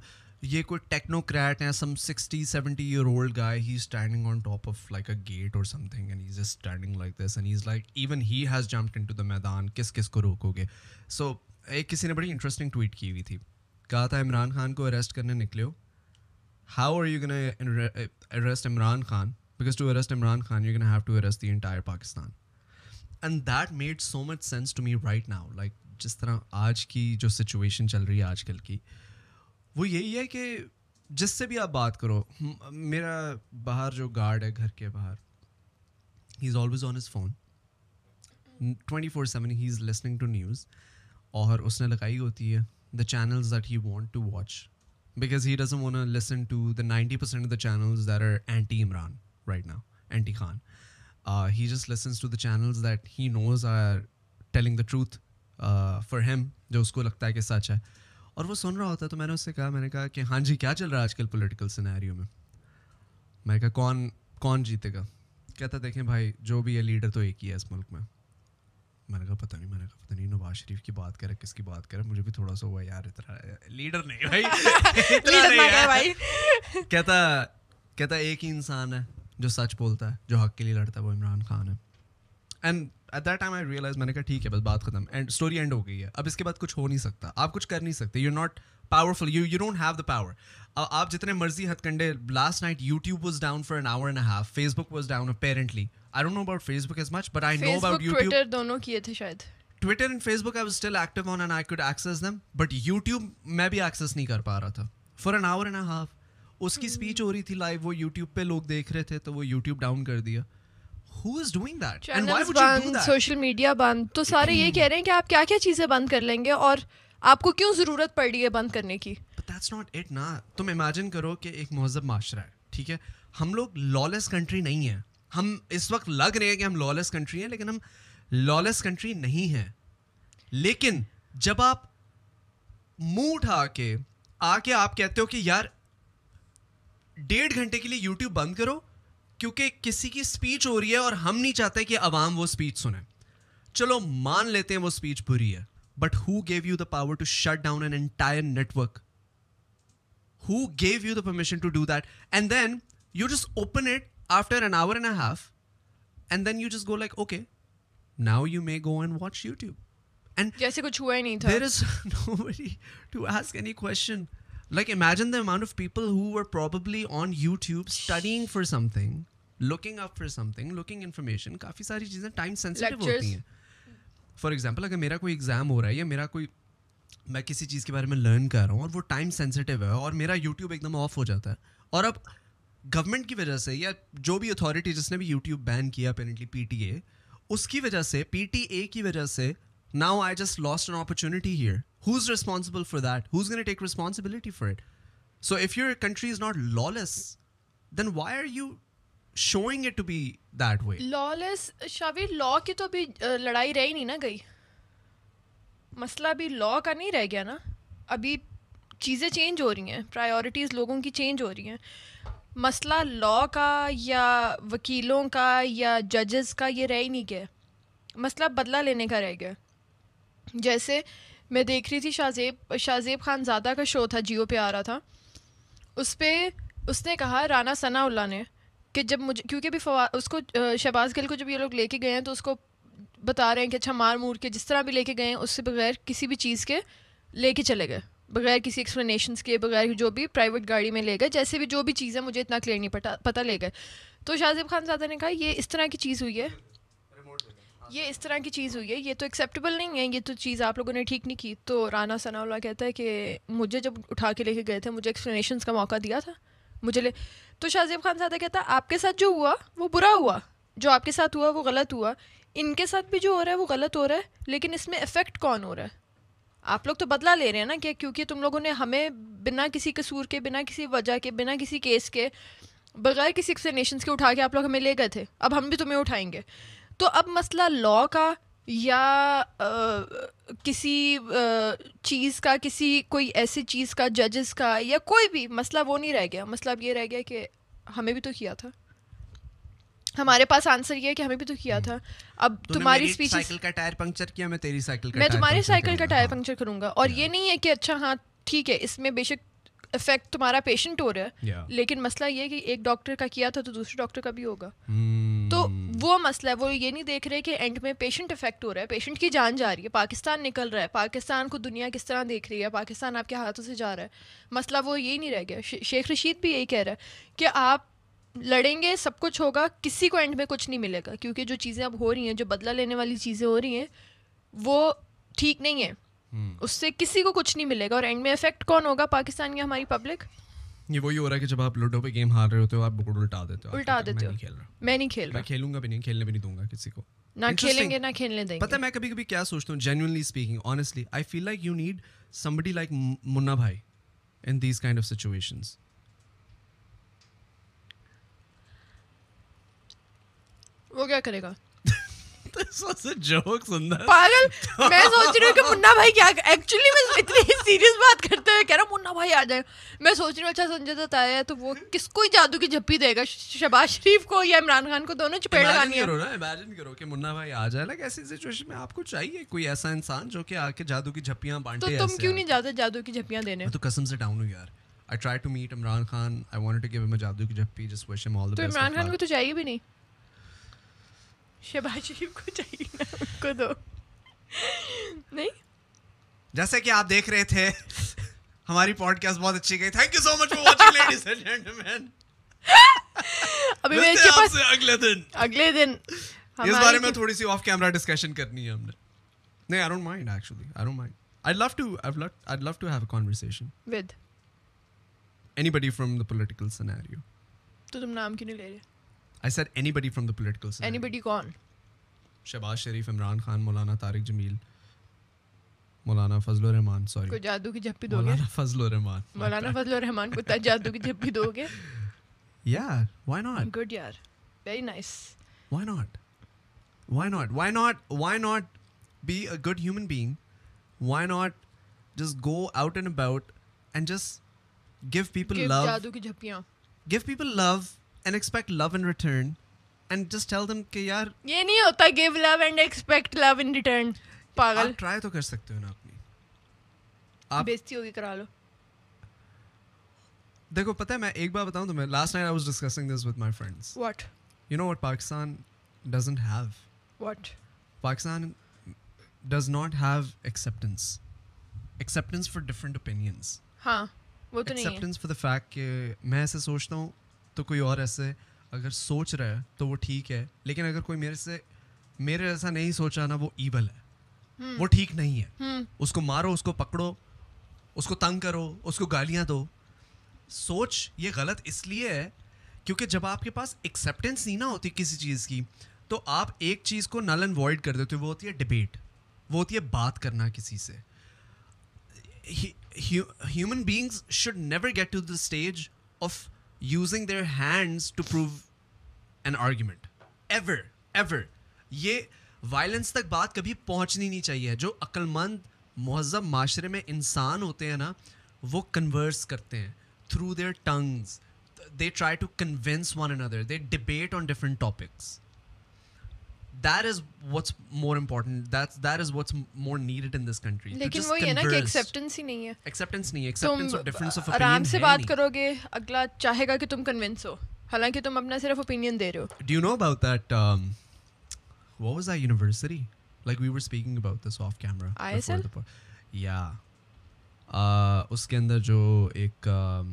Speaker 1: یہ کوئی ٹیکنوکریٹ ہے, some 60-70-year-old guy, he's standing on top of like a gate or something and he's just standing like this and he's like, even he has jumped into the میدان, کس کو روکو گے. So ایک کسی نے بڑی انٹرسٹنگ ٹویٹ کی ہوئی تھی, کہا تھا عمران خان کو اریسٹ کرنے نکلے ہو, how are you gonna arrest Imran Khan, because to arrest Imran Khan you're gonna have to arrest the entire Pakistan. And that made so much sense to me right now. Like جس طرح آج کی جو situation چل رہی ہے آج کل کی, وہ یہی ہے کہ جس سے بھی آپ بات کرو, میرا باہر جو گارڈ ہے گھر کے باہر, he is always on his phone 24/7, he is listening to news, اور اس نے لگائی ہوتی ہے the channels that he want to watch, because he doesn't want to listen to the 90% of the channels that are anti Imran right now, anti Khan. He just listens to the channels that he knows are telling the truth for him, جو اس کو لگتا ہے کہ سچ ہے, اور وہ سن رہا ہوتا ہے. تو میں نے اس سے کہا, میں نے کہا کہ ہاں جی کیا چل رہا ہے آج کل پولیٹیکل سینیریو میں. میں نے کہا کون جیتے گا. کہتا دیکھیں بھائی جو بھی ہے لیڈر تو ایک ہی ہے اس ملک میں. میں نے کہا پتہ نہیں نواز شریف کی بات کرے کس کی بات کرے, مجھے بھی تھوڑا سا ہوا یار اتنا لیڈر نہیں بھائی. کہتا ایک ہی انسان ہے جو سچ بولتا ہے, جو حق کے لیے لڑتا ہے, وہ عمران خان ہے. And at that time I realise, میں نے کہا ٹھیک ہے بس بات ختم, اینڈ اسٹوری اینڈ ہو گئی ہے. اب اس کے بعد کچھ ہو نہیں سکتا, آپ کچھ کر نہیں سکتے, you not powerful, you don't have the power. آپ جتنے مرضی ہتھ کنڈے, last night YouTube was down for an hour and a half, Facebook was down apparently. I don't know about Facebook as much, but I know about YouTube.
Speaker 2: Twitter دونوں کیے تھے شاید.
Speaker 1: Twitter and Facebook I was still active on and I could access them, but YouTube میں بھی access نہیں کر پا رہا تھا for an hour and a half. اس کی اسپیچ ہو رہی تھی لائیو, وہ YouTube پہ لوگ دیکھ رہے تھے تو وہ YouTube ڈاؤن کر دیا. Who is doing that? And why would you do that?
Speaker 2: Social media بند, تو سارے یہ کہہ رہے ہیں کہ آپ کیا کیا چیزیں بند کر لیں گے اور آپ کو کیوں ضرورت پڑ رہی ہے بند کرنے کی.
Speaker 1: But that's not it نا. تم امیجن کرو کہ ایک مہذب معاشرہ ہے, ٹھیک ہے, ہم لوگ lawless کنٹری نہیں ہیں. ہم اس وقت لگ رہے ہیں کہ ہم lawless کنٹری ہیں, لیکن ہم lawless کنٹری نہیں ہیں. لیکن جب آپ منہ اٹھا کے آپ کہتے ہو کہ یار 1.5 گھنٹے کے لیے یوٹیوب بند کرو کیونکہ کسی کی اسپیچ ہو رہی ہے اور ہم نہیں چاہتے کہ عوام وہ اسپیچ سنیں, چلو مان لیتے ہیں وہ اسپیچ بری ہے, but who gave you the power to shut down an entire network? Who gave you the permission to do that? And then you just open it after an hour and a half, and then you just go like, okay, now you may go and watch YouTube. And
Speaker 2: جیسے کچھ ہوا ہی نہیں تھا.
Speaker 1: There is nobody to ask any question. Like imagine the amount of people who were probably on YouTube studying for something, looking up for something, looking information. کافی ساری چیزیں time sensitive ہوتی ہیں. For example, اگر میرا کوئی exam ہو رہا ہے یا میرا کوئی, میں کسی چیز کے بارے میں لرن کر رہا ہوں اور وہ ٹائم سینسٹیو ہے اور میرا یوٹیوب ایک دم آف ہو جاتا ہے, اور اب گورنمنٹ کی وجہ سے یا جو بھی اتھارٹی جس نے بھی یوٹیوب بین کیا اپیرنٹلی پی ٹی اے, اس کی وجہ سے, پی ٹی اے کی وجہ سے, now I just lost an opportunity here. Who's responsible for that? Who's going to take responsibility for it? So if your country is not lawless, then why are you showing it to be that way?
Speaker 2: lawless, Shaveer, لا کی تو ابھی لڑائی رہی نہیں نا گئی. مسئلہ ابھی لا کا نہیں رہ گیا نا, ابھی چیزیں چینج ہو رہی ہیں, پرائیورٹیز لوگوں کی چینج ہو رہی ہیں. مسئلہ لا کا یا وکیلوں کا یا ججز کا یہ رہ ہی نہیں گیا, مسئلہ بدلہ لینے کا رہ گیا. جیسے میں دیکھ رہی تھی شاہ زیب خان زادہ کا شو تھا, جیو پہ آ رہا تھا, اس پہ اس نے کہا, رانا ثناء اللہ نے, کہ جب مجھے, کیونکہ ابھی اس کو شہباز گل کو جب یہ لوگ لے کے گئے ہیں تو اس کو بتا رہے ہیں کہ اچھا مار مور کے جس طرح بھی لے کے گئے ہیں اس سے بغیر کسی بھی چیز کے لے کے چلے گئے, بغیر کسی ایکسپلینیشنس کے, بغیر جو بھی پرائیویٹ گاڑی میں لے گئے, جیسے بھی جو بھی چیز ہے مجھے اتنا کلیئر نہیں پتہ لے گئے. تو شاہ زیب خان زادہ نے کہا یہ اس طرح کی چیز ہوئی ہے, یہ اس طرح کی چیز ہوئی ہے, یہ تو ایکسیپٹیبل نہیں ہے, یہ تو چیز آپ لوگوں نے ٹھیک نہیں کی. تو رانا ثناء اللہ کہتا ہے کہ مجھے جب اٹھا کے لے کے گئے تھے مجھے ایکسپلینیشنس کا موقع دیا تھا مجھے تو شاہ زیب خان زادہ کہتا ہے آپ کے ساتھ جو ہوا وہ برا ہوا, جو آپ کے ساتھ ہوا وہ غلط ہوا, ان کے ساتھ بھی جو ہو رہا ہے وہ غلط ہو رہا ہے, لیکن اس میں افیکٹ کون ہو رہا ہے؟ آپ لوگ تو بدلہ لے رہے ہیں نا, کہ کیونکہ تم لوگوں نے ہمیں بنا کسی قصور کے, بنا کسی وجہ کے, بنا کسی کیس کے, بغیر کسی ایکسپلینیشنس کے اٹھا کے آپ لوگ ہمیں لے گئے تھے, اب ہم بھی تمہیں اٹھائیں گے. تو اب مسئلہ لا کا یا کسی چیز کا, کسی کوئی ایسی چیز کا, ججز کا, یا کوئی بھی مسئلہ وہ نہیں رہ گیا. مسئلہ اب یہ رہ گیا کہ ہمیں بھی تو کیا تھا, ہمارے پاس آنسر یہ ہے کہ ہمیں بھی تو کیا تھا. اب تمہاری
Speaker 1: سائیکل کا ٹائر پنکچر کیا, میں تیری سائیکل کا,
Speaker 2: میں تمہاری سائیکل کا ٹائر پنکچر کروں گا. اور یہ نہیں ہے کہ اچھا ہاں ٹھیک ہے, اس میں بے شک افیکٹ تمہارا پیشنٹ ہو رہا ہے,
Speaker 1: Yeah.
Speaker 2: لیکن مسئلہ یہ ہے کہ ایک ڈاکٹر کا کیا تھا تو دوسرے ڈاکٹر کا بھی ہوگا. تو
Speaker 1: Hmm.
Speaker 2: وہ مسئلہ ہے, وہ یہ نہیں دیکھ رہے کہ اینڈ میں پیشنٹ افیکٹ ہو رہا ہے, پیشنٹ کی جان جا رہی ہے, پاکستان نکل رہا ہے, پاکستان کو دنیا کس طرح دیکھ رہی ہے, پاکستان آپ کے ہاتھوں سے جا رہا ہے. مسئلہ وہ یہی نہیں رہ گیا. شیخ رشید بھی یہی کہہ رہا ہے کہ آپ لڑیں گے, سب کچھ ہوگا, کسی کو اینڈ میں کچھ نہیں ملے گا, کیونکہ جو چیزیں اب ہو رہی ہیں, جو بدلہ لینے والی چیزیں ہو رہی ہیں, وہ ٹھیک نہیں ہے. اس سے کسی کو کچھ نہیں ملے گا, اور اینڈ میں افیکٹ کون ہوگا؟ پاکستان کی ہماری پبلک.
Speaker 1: یہ وہی ہو رہا ہے کہ جب آپ لوڈو پہ گیم ہار رہے ہوتے ہو آپ بورڈ الٹا دیتے ہو.
Speaker 2: میں نہیں کھیل رہا,
Speaker 1: میں کھیلوں گا بھی نہیں, کھیلنے بھی نہیں دوں گا کسی کو.
Speaker 2: نہ کھیلیں گے نہ کھیلنے دیں گے.
Speaker 1: پتہ ہے میں کبھی کبھی کیا سوچتا ہوں, genuinely speaking, honestly, I feel like you need somebody like منا بھائی in these kind of situations.
Speaker 2: وہ کیا کرے گا؟
Speaker 1: This was a joke, سندر.
Speaker 2: پاگل, میں سوچ رہی ہوں کہ منا بھائی کیا, ایکچولی میں اتنی سیریس بات کرتے ہوئے کہہ رہا ہوں منا بھائی آ جائے. میں سوچ رہی ہوں اچھا سنجے دت آیا ہے تو وہ کس کو جادو کی جھپی دے گا, شہباز شریف کو یا عمران خان کو, دونوں چپیڑ لگانی ہے.
Speaker 1: امیجن کرو کہ منا بھائی آ جائے, لائک ایسی سچویشن میں آپ کو چاہیے کوئی ایسا انسان جو کہ آ کے جادو کی جھپیاں بانٹے.
Speaker 2: تو تم کیوں نہیں جاتے جادو کی جھپیاں دینے؟
Speaker 1: میں تو قسم سے ڈاؤن ہوں یار. I tried to meet Imran Khan. I wanted to give him a جادو کی جھپی, just wish him all the best.
Speaker 2: تو عمران خان کو تو چاہیے بھی نہیں, شہباز شریف کو چاہیے نا, ان کو دو. نہیں,
Speaker 1: جیسے کہ آپ دیکھ رہے تھے ہماری پوڈ کاسٹ بہت اچھی گئی. Thank you so much for watching ladies and gentlemen.
Speaker 2: ابھی میرے کے پاس
Speaker 1: اگلے دن اس بارے میں تھوڑی سی آف کیمرا ڈسکشن کرنی ہے ہم نے. نہیں, I don't mind actually. I don't mind. I'd love to have a conversation.
Speaker 2: with
Speaker 1: Anybody from the political scenario.
Speaker 2: تو تم نام کیوں نہیں لے رہے؟
Speaker 1: I said anybody from the political scenario.
Speaker 2: Anybody کون؟
Speaker 1: شہباز شریف, عمران خان, مولانا طارق جمیل, مولانا فضل الرحمان. سوری,
Speaker 2: کوئی جادو کی جھپی دو گے؟
Speaker 1: مولانا فضل الرحمان.
Speaker 2: مولانا فضل الرحمان کو جادو کی جھپی دو گے؟
Speaker 1: Yeah, why not?
Speaker 2: گڈ یار, very nice.
Speaker 1: Why not? Why not? Why not? Why not be a good human being? Why not just go out and about and just give people love?
Speaker 2: جادو کی جھپیاں.
Speaker 1: Give people love and expect love in return, and just tell them کہ یار
Speaker 2: یہ نہیں ہوتا give love and expect love in return. پاگل.
Speaker 1: آپ try تو کر سکتے ہو نا اپنی. آپ
Speaker 2: بےزتی ہوگی, کرا لو.
Speaker 1: دیکھو پتہ ہے, میں ایک بار بتاؤں تمہیں, last night I was discussing this with my friends.
Speaker 2: What?
Speaker 1: You know what Pakistan doesn't have?
Speaker 2: What?
Speaker 1: Pakistan does not have acceptance. Acceptance for different opinions.
Speaker 2: ہاں, وہ تو نہیں ہے.
Speaker 1: Acceptance for the fact کہ میں ایسے سوچتا ہوں تو کوئی اور ایسے اگر سوچ رہا ہے تو وہ ٹھیک ہے, لیکن اگر کوئی میرے ایسا نہیں سوچا نا, وہ ایول ہے, وہ ٹھیک نہیں ہے. اس کو مارو, اس کو پکڑو, اس کو تنگ کرو, اس کو گالیاں دو. سوچ یہ غلط اس لیے ہے کیونکہ جب آپ کے پاس ایکسیپٹنس نہیں نہ ہوتی کسی چیز کی, تو آپ ایک چیز کو نل اینڈ وائڈ کر دیتے ہو. وہ ہوتی ہے ڈبیٹ, وہ ہوتی ہے بات کرنا کسی سے. Human beings should never get to the stage of using their hands to prove an argument. Ever. یہ وائلنس تک بات کبھی پہنچنی نہیں چاہیے. جو عقل مند مہذب معاشرے میں انسان ہوتے ہیں نا, وہ کنورس کرتے ہیں through their tongues. They try to convince one another. They debate on different topics. That is what's more important. That is what's more needed in this country.
Speaker 2: لیکن وہ یہ نا کہ ایکسیپٹنس ہی نہیں ہے.
Speaker 1: Acceptance نہیں ہے. Acceptance of difference of opinion.
Speaker 2: آرام سے بات کرو گے, اگلا چاہے گا کہ تم کنونس ہو, حالانکہ تم اپنا صرف اوپینین دے رہے ہو.
Speaker 1: Do you know about that? What was that university? Like we were speaking about this off camera.
Speaker 2: ISL?
Speaker 1: Yeah. اس کے اندر جو ایک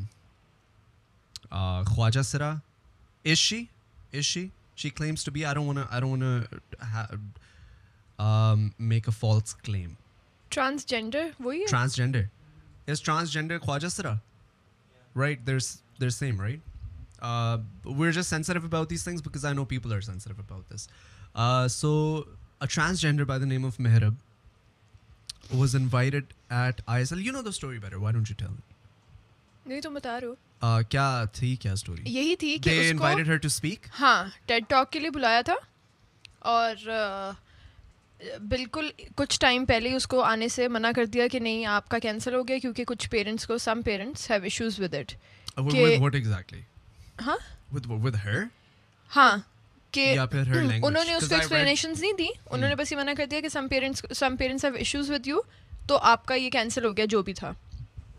Speaker 1: خواجہ سرا, is she? She claims to be. I don't want to make a false claim.
Speaker 2: Transgender, وہی ہے.
Speaker 1: Transgender. Is transgender Khwaja Sara? Right, they're same, right? We're just sensitive about these things because I know people are sensitive about this. So a transgender by the name of Mehrab was invited at ISL. You know the story better. Why don't you tell me?
Speaker 2: نہیں تم بتا رہے ہو.
Speaker 1: کیا تھی کیا story?
Speaker 2: یہی تھی کہ
Speaker 1: They invited her to speak.
Speaker 2: ہاں, ٹیڈ ٹاک کے لیے بلایا تھا, اور بالکل کچھ ٹائم پہلے اس کو آنے سے منع کر دیا کہ نہیں آپ کا کینسل ہو گیا, کیونکہ کچھ پیرنٹس کو, some parents have issues with it.
Speaker 1: What exactly?
Speaker 2: ہاں
Speaker 1: with her?
Speaker 2: ہاں, کہ
Speaker 1: یا پھر her language?
Speaker 2: انہوں نے اس کو ایکسپلینیشنز نہیں دی, انہوں نے بس یہ منع کر دیا کہ some parents have issues with you, تو آپ کا یہ کینسل ہو گیا جو بھی تھا.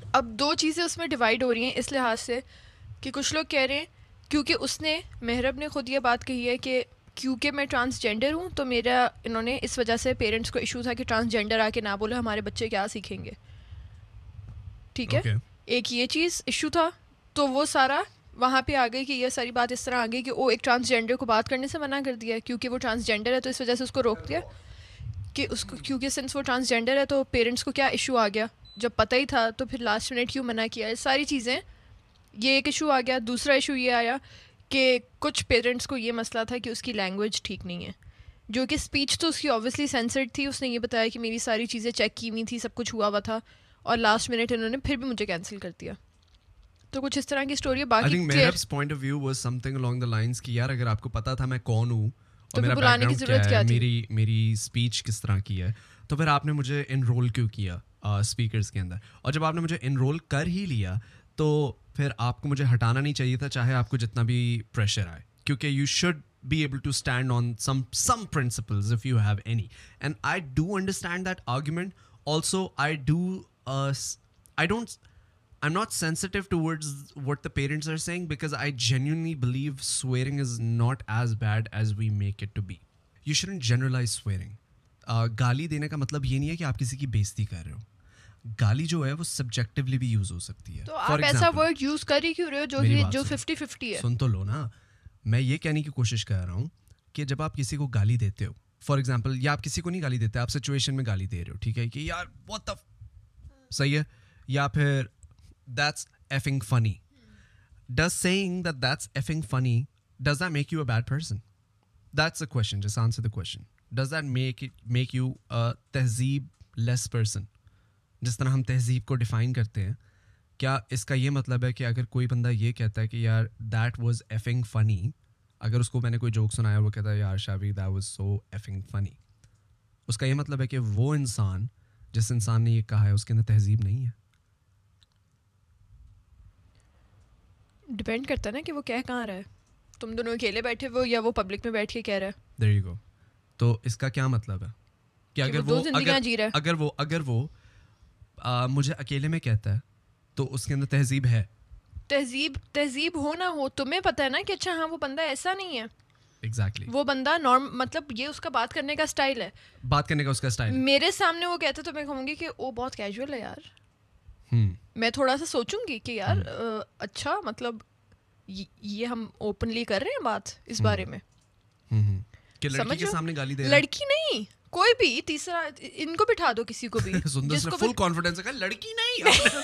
Speaker 2: اب دو چیزیں اس میں ڈیوائڈ ہو رہی ہیں اس لحاظ سے کہ کچھ لوگ کہہ رہے ہیں کیونکہ اس نے محرب نے خود یہ بات کہی ہے کہ کیونکہ میں ٹرانسجینڈر ہوں تو میرا انہوں نے اس وجہ سے پیرنٹس کو ایشو تھا کہ ٹرانسجینڈر آ کے نہ بولے ہمارے بچے کیا سیکھیں گے. ٹھیک ہے, ایک یہ چیز ایشو تھا تو وہ سارا وہاں پہ آ گئی کہ یہ ساری بات اس طرح آ گئی کہ وہ ایک ٹرانسجینڈر کو بات کرنے سے منع کر دیا کیونکہ وہ ٹرانسجینڈر ہے تو اس وجہ سے اس کو روک دیا کہ اس کو کیونکہ سنس وہ ٹرانسجینڈر ہے تو پیرنٹس کو کیا ایشو آ گیا جب پتہ ہی تھا تو پھر لاسٹ منٹ کیوں منع کیا. ساری چیزیں یہ ایک ایشو آ گیا. دوسرا ایشو یہ آیا کہ کچھ پیرنٹس کو یہ مسئلہ تھا کہ اس کی لینگویج ٹھیک نہیں ہے, جو کہ اسپیچ تو اس کی اوبویسلی سینسرڈ تھی. اس نے یہ بتایا کہ میری ساری چیزیں چیک کی ہوئی تھی, سب کچھ ہوا ہوا تھا اور لاسٹ منٹ انہوں نے پھر بھی مجھے کینسل کر دیا. تو کچھ اس طرح کی اسٹوری ہے. باقی
Speaker 1: میرب's point of view was something along the lines کہ یار اگر آپ کو پتا تھا میں کون ہوں اور میرا
Speaker 2: بلانے کی ضرورت کیا تھی,
Speaker 1: میری اسپیچ کس طرح کی ہے, تو پھر آپ نے مجھے انرول کیوں کیا اسپیکرز کے اندر. اور جب آپ نے مجھے انرول کر ہی لیا تو پھر آپ کو مجھے ہٹانا نہیں چاہیے تھا چاہے آپ کو جتنا بھی پریشر آئے, کیونکہ you should be able to stand on some principles if you have any. And I do understand that argument. Also, I'm not sensitive towards what the parents are saying because I genuinely believe swearing is not as bad as we make it to be. You shouldn't generalize swearing. گالی دینے کا مطلب یہ نہیں ہے کہ آپ کسی کی بےزتی کر رہے ہو. گالی جو ہے وہ سبجیکٹیولی بھی یوز ہو سکتی ہے.
Speaker 2: تو آپ ایسا ورڈ یوز کر ہی کیوں رہے ہو جو 50-50 ہے؟
Speaker 1: سن تو لو نا, میں یہ کہنے کی کوشش کر رہا ہوں کہ جب آپ کسی کو گالی دیتے ہو, فار ایگزامپل, یا آپ کسی کو نہیں گالی دیتے, آپ سچویشن میں گالی دے رہے ہو, ٹھیک ہے, کہ یار what the صحیح ہے, یا پھر that's effing funny. Does saying that that's effing funny, does that make you a bad person? That's the question. Just answer the question. Does that make you a تہذیب less person? جس طرح ہم تہذیب کو ڈیفائن کرتے ہیں, کیا اس کا یہ مطلب ہے کہ اگر کوئی بندہ یہ کہتا ہے کہ یار دیٹ واز ایفنگ فنی, اگر اس کو میں نے کوئی جوک سنایا وہ کہتا ہے یار شابی دیٹ واز سو ایفنگ فنی, اس کا یہ مطلب ہے کہ وہ انسان جس انسان نے یہ کہا ہے اس کے اندر تہذیب نہیں ہے؟
Speaker 2: ڈپینڈ کرتا ہے نا کہ وہ کہہ کہاں رہا ہے. تم دونوں اکیلے بیٹھے ہو یا وہ پبلک میں بیٹھ کے کہہ رہا ہے.
Speaker 1: There you go. تو اس کا کیا مطلب ہے کہ اگر وہ مجھے اکیلے میں کہتا ہے تو اس کے اندر تہذیب ہے.
Speaker 2: تہذیب ہو نہ ہو تمہیں پتہ ہے نا کہ اچھا ہاں وہ بندہ ایسا نہیں ہے.
Speaker 1: ایگزیکٹلی,
Speaker 2: وہ بندہ مطلب یہ اس کا بات کرنے کا اسٹائل ہے,
Speaker 1: بات کرنے کا اس کا اسٹائل.
Speaker 2: میرے سامنے وہ کہتا تو میں کہوں گی کہ وہ بہت کیجول ہے یار. میں تھوڑا سا سوچوں گی کہ یار اچھا مطلب یہ ہم اوپنلی کر رہے ہیں بات اس بارے میں.
Speaker 1: لڑکی کے سامنے گالی دے,
Speaker 2: لڑکی نہیں کوئی بھی تیسرا, ان کو بٹھا دو کسی کو بھی
Speaker 1: جس کو فل کانفیڈنس ہے, لڑکی نہیں,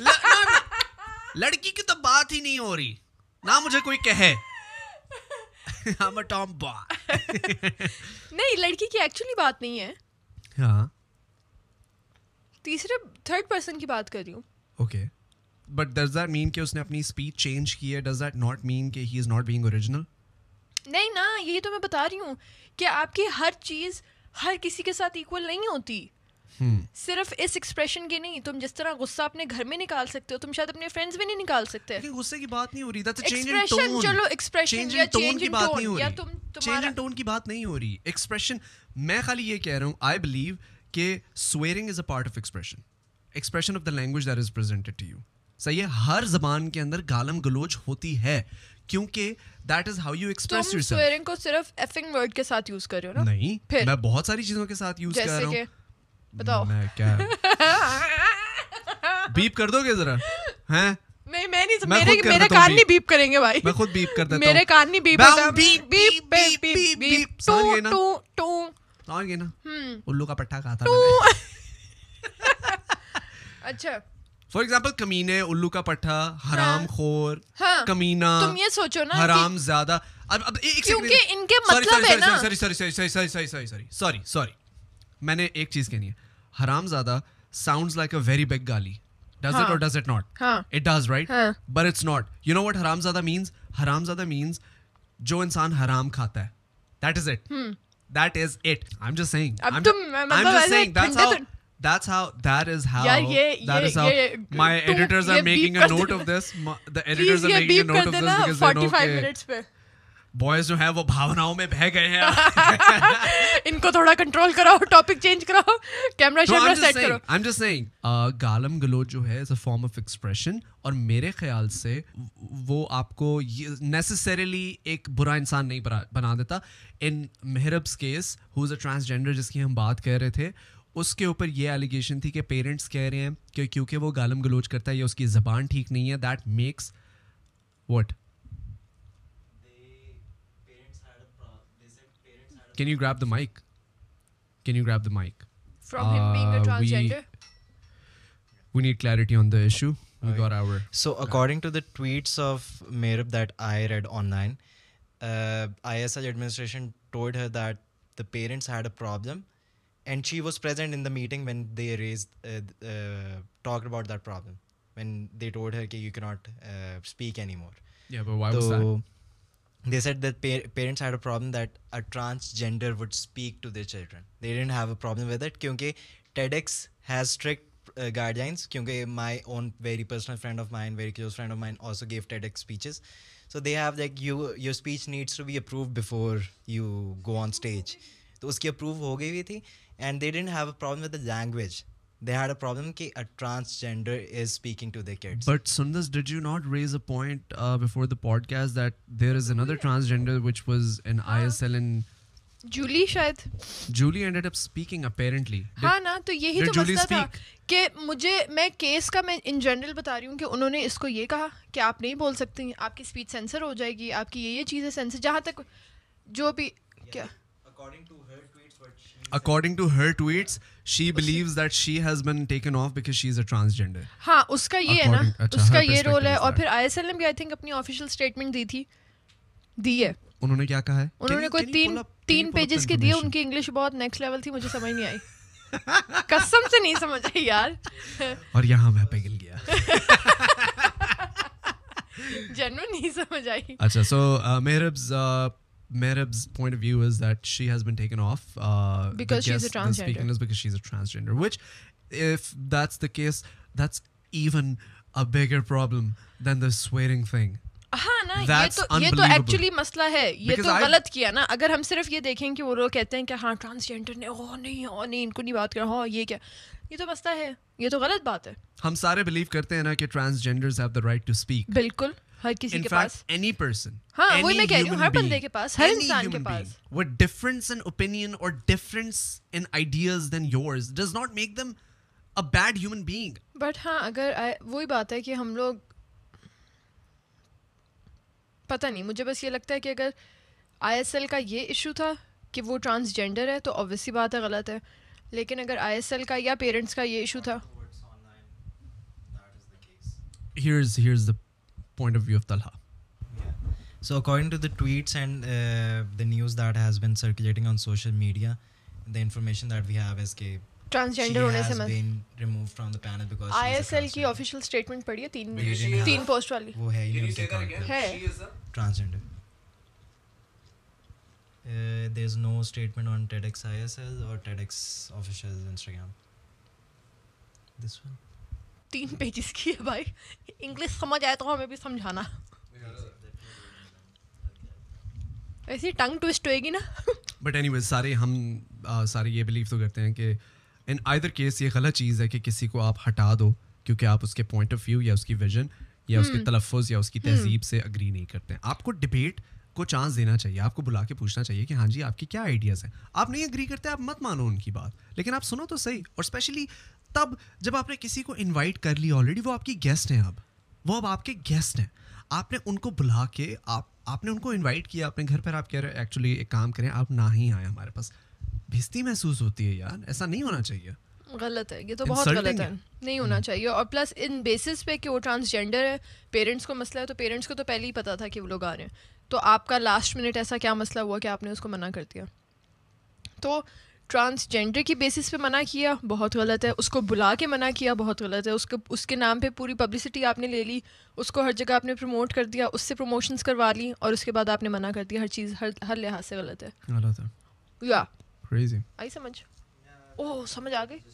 Speaker 1: لڑکی کی تو بات ہی نہیں ہو رہی نہ مجھے کوئی کہے I'm a tomboy.
Speaker 2: نہیں, لڑکی کی ایکچولی بات نہیں ہے,
Speaker 1: ہاں
Speaker 2: تیسرے تھرڈ پرسن کی بات کر رہی ہوں.
Speaker 1: Okay, but does that mean کہ اس نے اپنی اسپیچ چینج کی ہے؟ ڈز دیٹ ناٹ مین کہ he is not being original?
Speaker 2: نہیں نا, یہی تو میں بتا رہی ہوں کہ آپ کی ہر چیز ہر کسی کے ساتھ ایکول نہیں ہوتی. صرف اس ایکسپریشن کی نہیں, تم جس طرح غصہ اپنے گھر میں نکال سکتے ہو تم شاید اپنے فرینڈز میں نہیں نکال سکتے.
Speaker 1: لیکن غصے کی بات نہیں ہو رہی, دیٹس
Speaker 2: چینج ان ٹون. چلو ایکسپریشن یا چینج ان ٹون یا
Speaker 1: چینج ان ٹون کی بات نہیں ہو رہی. ایکسپریشن, میں خالی یہ کہہ رہا ہوں, آئی بلیو کہ swearing is a part of expression of the language that is presented to you. صحیح ہے, ہر زبان کے اندر گالم گلوچ ہوتی ہے کیونکہ that is how you express yourself.
Speaker 2: تم سویئرنگ کو صرف ایفنگ ورڈ کے ساتھ یوز کر رہے ہو نا؟
Speaker 1: نہیں, میں بہت ساری چیزوں کے ساتھ یوز کر رہا ہوں.
Speaker 2: بتاؤ
Speaker 1: میں کیا بیپ کر دو گے ذرا؟ ہیں
Speaker 2: نہیں, میں نہیں, میرے کان نہیں بیپ کریں گے بھائی,
Speaker 1: میں خود بیپ کر دیتا ہوں.
Speaker 2: میرے کان نہیں بیپ ہوتا. بیپ بیپ بیپ بیپ ٹو ٹو
Speaker 1: سمجھ گئے نا, الو کا پٹھا کہا تھا میں نے.
Speaker 2: اچھا
Speaker 1: فار ایگزامپل کمینے, الو کا پٹھا, حرام خور, کمینہ,
Speaker 2: تم یہ سوچو نا
Speaker 1: حرام زیادہ. اب
Speaker 2: کیونکہ ان کے مطلب ہے نا.
Speaker 1: سوری میں نے ایک چیز کہنی ہے. حرام زیادہ sounds like a very big gali. Does it or does it not? It does, right? But it's not. You know what haram zada means? Haram zada means jo insaan haram khata hai. That is it. That is it. I'm just saying. I'm just saying that is how my editors are making a note of this. The editors are making a note of this because they know
Speaker 2: 45 minutes pe
Speaker 1: boys जो है वो भावनाओं में बह गए हैं.
Speaker 2: इनको थोड़ा कंट्रोल कराओ, टॉपिक चेंज कराओ, कैमरा शैमरा सेट करो.
Speaker 1: I'm just saying, गालम गलोच जो है is a form of expression, और मेरे ख्याल से वो आपको necessarily एक बुरा इंसान नहीं बना देता. In Merab's case, who is a transgender जिसकी हम बात कर रहे थे, उसके ऊपर ये एलिगेशन थी कि पेरेंट्स कह रहे हैं कि क्योंकि वो गालम गलोच करता है या उसकी ज़बान ठीक नहीं है, that makes what? Can you grab the mic? Can you grab the mic?
Speaker 2: From him being a transgender?
Speaker 1: We need clarity on the issue. We got our...
Speaker 3: So according to the tweets of Mehrab that I read online, ISL administration told her that the parents had a problem, and she was present in the meeting when they talked about that problem, when they told her that you cannot speak anymore.
Speaker 1: Yeah, but why was that?
Speaker 3: They said that parents had a problem that a transgender would speak to their children. They didn't have a problem with it kyunki TEDx has strict guidelines, kyunki my own very personal friend of mine, very close friend of mine also gave TEDx speeches. So they have like your speech needs to be approved before you go on stage. So uski approve ho gayi thi, and they didn't have a problem with the language. They had a problem ki a transgender is speaking to their kids.
Speaker 1: But Sundas, did you not raise a point before the podcast that there is another transgender which was in ISL, and
Speaker 2: Julie शायद.
Speaker 1: Julie ended up speaking apparently.
Speaker 2: हाँ ना, तो यही तो
Speaker 1: Julie
Speaker 2: मसला था
Speaker 1: speak?
Speaker 2: कि मैं केस का मैं इन जनरल बता रही हूँ कि उन्होंने इसको ये कहा कि आप नहीं बोल सकती, आपकी स्पीच सेंसर हो जाएगी, आपकी ये चीज़ें सेंसर, जहाँ तक जो भी क्या.
Speaker 1: According to her tweets, she believes that she has been taken off because she's a transgender.
Speaker 2: हाँ, उसका ये है ना,
Speaker 1: अच्छा,
Speaker 2: उसका
Speaker 1: her
Speaker 2: ये रोल है.
Speaker 1: perspective is
Speaker 2: और
Speaker 1: that.
Speaker 2: फिर ISL ने भी आई थिंक अपनी ऑफिशियल स्टेटमेंट दी है.
Speaker 1: उन्होंने क्या कहा है?
Speaker 2: उन्होंने कोई तीन पेजेस की दी है. उनकी इंग्लिश बहुत नेक्स्ट लेवल थी, मुझे समझ नहीं आई. कसम से नहीं समझ आई यार.
Speaker 1: और यहाँ मैं पिघल गया.
Speaker 2: जेन्युइन नहीं समझ आई.
Speaker 1: अच्छा, so Mehrab's point of view is that she has been taken off
Speaker 2: because she's a transgender.
Speaker 1: Speaking is because she's a transgender, which if that's the case, that's even a bigger problem than the swearing thing.
Speaker 2: हाँ ना, ये तो actually मसला है. ये तो गलत किया ना. अगर हम सिर्फ ये देखें कि वो लोग कहते हैं कि हाँ ट्रांसजेंडर ने नहीं इनको नहीं बात कर, हाँ ये क्या, ये तो मसला है, ये तो गलत बात है.
Speaker 1: हम सारे बिलीव करते हैं ना कि transgenders have the right to speak.
Speaker 2: बिल्कुल, हर किसी के पास.
Speaker 1: Any person.
Speaker 2: हाँ, वही मैं कह रही हूँ, हर बंदे के पास, हर इंसान के पास.
Speaker 1: With difference in opinion or difference in ideas than yours does not make them a bad human being.
Speaker 2: But हाँ, अगर वही बात है कि हम लोग, पता नहीं, मुझे बस ये लगता है कि अगर ISL का ये इशू था कि वो ट्रांसजेंडर है तो ऑब्वियसली बात है, गलत है. लेकिन अगर ISL का या पेरेंट्स का ये इशू था.
Speaker 1: Here's the point of view of Talha.
Speaker 3: So according to the tweets and the news that has been circulating on social media, the information that we have is that
Speaker 2: transgender होने से
Speaker 3: has been removed from the panel because she is a
Speaker 2: ISL की
Speaker 3: transgender.
Speaker 2: Official statement पढ़ी है,
Speaker 3: have-
Speaker 2: तीन post वाली.
Speaker 3: वो है ही नहीं उनके account पे.
Speaker 2: है.
Speaker 3: Transgender. There's no statement on TEDx ISL or TEDx official Instagram. This one.
Speaker 2: 3 pages की है भाई. इंग्लिश समझ आए तो हमें भी समझाना. ऐसी टंग ट्विस्ट होएगी ना.
Speaker 1: बट एनीवेज सारे ये बिलीव तो करते हैं कि इन आइदर केस ये गलत चीज़ है कि किसी को आप हटा दो क्योंकि आप उसके पॉइंट ऑफ व्यू या उसकी विजन या उसके तलफ़ुज़ या उसकी तहजीब से अग्री नहीं करते हैं. आपको डिबेट को चांस देना चाहिए, आपको बुला के पूछना चाहिए कि हाँ जी आपके क्या आइडियाज़ हैं. आप नहीं अग्री करते, आप मत मानो उनकी बात, लेकिन आप सुनो तो सही. और स्पेशली तब जब आपने किसी को इन्वाइट कर लिया ऑलरेडी, वो आपकी गेस्ट हैं, वो अब आपके गेस्ट हैं. आपने उनको बुला के आपने उनको इनवाइट किया अपने घर पर. आप कह रहे एक्चुअली एक काम करें, आप ना ही आए हमारे पास. बेइज्जती महसूस होती है यार, ऐसा नहीं होना चाहिए.
Speaker 2: गलत है, ये तो बहुत गलत है, नहीं होना चाहिए. और प्लस इन बेसिस पे कि वो ट्रांसजेंडर है, पेरेंट्स को मसला है, तो पेरेंट्स को तो पहले ही पता था कि वो लोग आ रहे हैं. तो आपका लास्ट मिनट ऐसा क्या मसला हुआ कि आपने उसको मना कर दिया? तो ट्रांसजेंडर की बेसिस पे मना किया, बहुत गलत है. उसको बुला के मना किया, बहुत गलत है. उसके नाम पे पूरी पब्लिसिटी आपने ले ली, उसको हर जगह आपने प्रमोट कर दिया, उससे प्रमोशंस करवा ली और उसके बाद आपने मना कर दिया. हर चीज़ हर लिहाज से गलत है.
Speaker 1: गलत है.
Speaker 2: या
Speaker 1: क्रेजी.
Speaker 2: आई समझ? ओह समझ आ गई.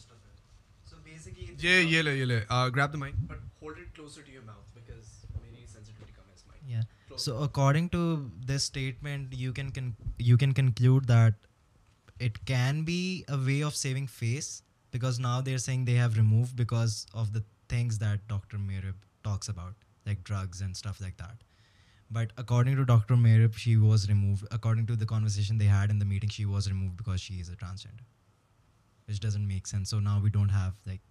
Speaker 1: ये ले grab the mic but hold it closer to your mouth because मेरी sensitivity कम है इस mic.
Speaker 3: Yeah. So according to this statement, you can conclude that it can be a way of saving face, because now they're saying they have removed because of the things that Dr. Merib talks about, like drugs and stuff like that. But according to Dr. Merib, she was removed. According to the conversation they had in the meeting, she was removed because she is a transgender, which doesn't make sense. So now we don't have like.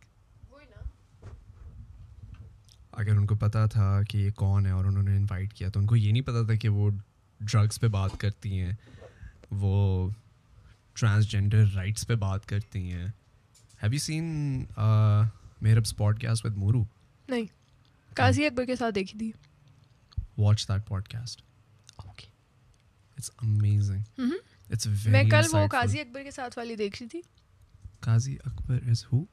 Speaker 1: اگر ان کو پتہ تھا کہ یہ کون ہے اور انہوں نے انوائٹ کیا تو ان کو یہ نہیں پتہ تھا کہ وہ ڈرگس پہ بات کرتی ہیں, وہ ٹرانسجینڈر رائٹس پہ بات کرتی ہیں. Have you seen Merab's podcast with Muru?
Speaker 2: نہیں, قاضی اکبر کے ساتھ دیکھی تھی.
Speaker 1: Watch that podcast.
Speaker 2: Okay.
Speaker 1: It's amazing. It's very
Speaker 2: میں کل
Speaker 1: insightful.
Speaker 2: وہ قاضی اکبر کے ساتھ والی دیکھ رہی تھی.
Speaker 1: قاضی اکبر is who?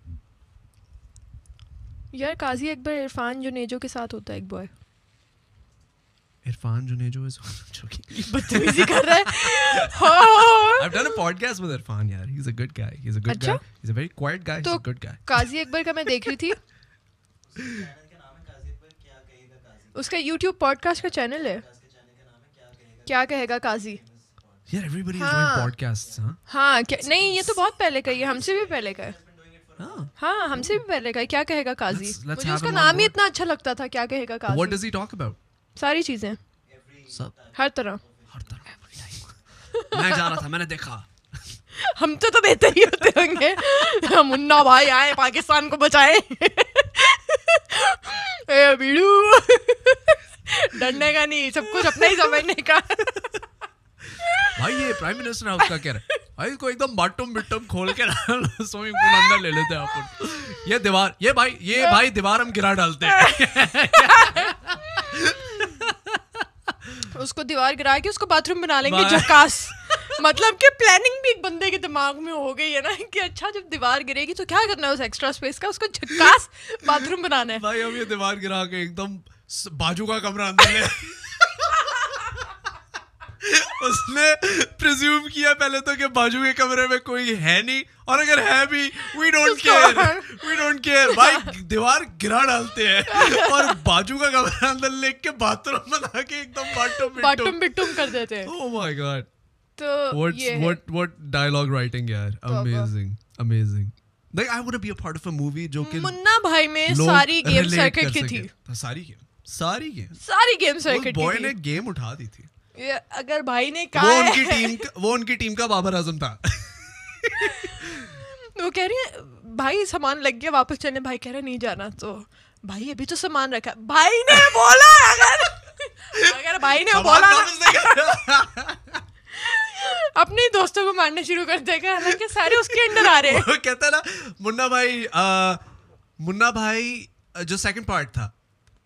Speaker 2: یار قاضی اکبر عرفان جنیجو کے ساتھ ہوتا ہے ایک بوائے.
Speaker 1: عرفان جنیجو is
Speaker 2: بدتمیزی کر رہا ہے.
Speaker 1: I've done a podcast with Irfan, yaar. He's a good guy. He's a good guy. He's a very quiet guy. He's a good guy.
Speaker 2: قاضی اکبر کا میں دیکھ رہی تھی. اس کا یوٹیوب پوڈ کاسٹ کا چینل ہے, کیا کہے گا قاضی.
Speaker 1: Yeah, everybody is doing podcasts, huh?
Speaker 2: ہاں نہیں, یہ تو بہت پہلے کا, یہ ہم سے بھی پہلے کا ہے. ہاں ہم سے بھی پہلے کا ہے. کیا کہے گا قاضی, مجھے اس کا نام ہی اتنا اچھا لگتا تھا, کیا کہے گا قاضی.
Speaker 1: What does he talk about?
Speaker 2: ساری چیزیں, ہر طرح.
Speaker 1: میں جا رہا تھا, میں نے دیکھا.
Speaker 2: ہم تو بہتر ہی ہوتے ہوں گے. منا بھائی آئے پاکستان کو بچائے. اے بیڑو, ڈرنے کا نہیں, سب کچھ اپنا ہی سمجھنے کا.
Speaker 1: بھائی یہ پرائم منسٹر ہے, اس کا کہہ رہا ہے بھائی اس کو ایک دم باٹم بٹم کھول کے سوئمنگ پول اندر لے لیتے ہیں آپ. یہ دیوار, یہ بھائی دیوار ہم گرا ڈالتے ہیں.
Speaker 2: اس کو دیوار گرا کے اس کو باتھ روم بنا لیں گے جھکاس. مطلب کہ پلاننگ بھی ایک بندے کے دماغ میں ہو گئی ہے نا کہ اچھا جب دیوار گرے گی تو کیا کرنا ہے اس ایکسٹرا اسپیس کا, اس کو جھکاس باتھ روم بنانا ہے.
Speaker 1: بھائی ہم یہ دیوار گرا کے ایک دم باجو کا کمرہ اندر لے. اس نے پریزیوم کیا پہلے تو کہ باجو کے کمرے میں کوئی ہے نہیں, اور اگر ہے بھی وی ڈونٹ کیئر. بھائی دیوار گرا ڈالتے ہیں اور باجو کا کمرہ اندر لے کے باتھ روم بنا کے ایک دم
Speaker 2: باٹم بٹم کر دیتے ہیں.
Speaker 1: Oh my God.
Speaker 2: تو
Speaker 1: what dialogue writing yaar, amazing. Like I want to be a part of a movie جو کہ
Speaker 2: منا بھائی میں ساری گیم سرکٹ کی تھی.
Speaker 1: ساری
Speaker 2: گیم سرکٹ کی
Speaker 1: بوائے
Speaker 2: تھی.
Speaker 1: نے گیم اٹھا دی تھی.
Speaker 2: اگر بھائی نے کہا
Speaker 1: وہ ان کی ٹیم کا بابر اعظم تھا.
Speaker 2: وہ کہہ رہی ہے بھائی سامان لگ گیا واپس چلنے, بھائی کہہ رہے نہیں جانا, تو بھائی ابھی تو سامان رکھا. بھائی نے بولا اگر بھائی نے بولا اپنے دوستوں کو مارنا شروع کر دے گا, حالانکہ سارے اس کے انڈر آ رہے ہیں.
Speaker 1: وہ کہتا ہے نا منا بھائی جو سیکنڈ پارٹ تھا,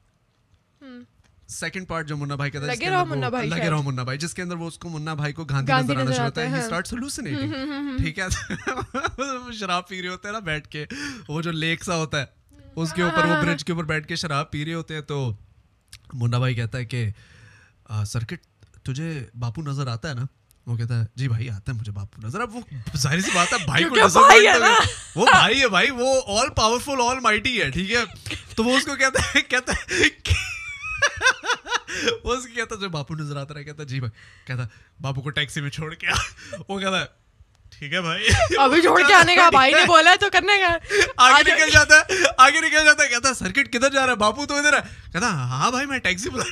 Speaker 1: سیکنڈ پارٹ جو منا بھائی کا تھا, لگے رہو منا بھائی, جس کے اندر وہ اس کو منا بھائی کو گاندھی نظر آنا شروع ہوتا ہے. ہی اسٹارٹس ہلوسینیٹنگ, ٹھیک ہے, وہ شراب پی رہے ہوتے ہیں نا بیٹھ کے, وہ جو لیک سا ہوتا ہے اس کے اوپر, وہ برج کے اوپر بیٹھ کے شراب پی رہے ہوتے ہیں. تو منا بھائی کہتا ہے کہ سرکٹ تجھے باپو نظر آتا ہے نا؟ وہ کہتا ہے جی بھائی آتا ہے مجھے باپو نظر. اب وہ ظاہر سی بات ہے بھائی کو نظر, وہ بھائی ہے بھائی, وہ آل پاورفل آل مائٹی ہے, ٹھیک ہے. تو وہ اس کو کہتا ہے وہ اس کو کہتا ہے جو باپو نظر آتا ہے, کہتا ہے جی بھائی, کہتا ہے باپو کو ٹیکسی میں چھوڑ کے آ. وہ کہتا ہے ٹھیک ہے بھائی,
Speaker 2: ابھی چھوڑ کے آنے کا, بھائی نے بولا ہے تو کرنے کا.
Speaker 1: آگے نکل جاتا ہے, کہتا ہے سرکٹ کدھر جا رہا ہے, باپو تو ادھر ہے. کہتا ہاں بھائی میں ٹیکسی بلا.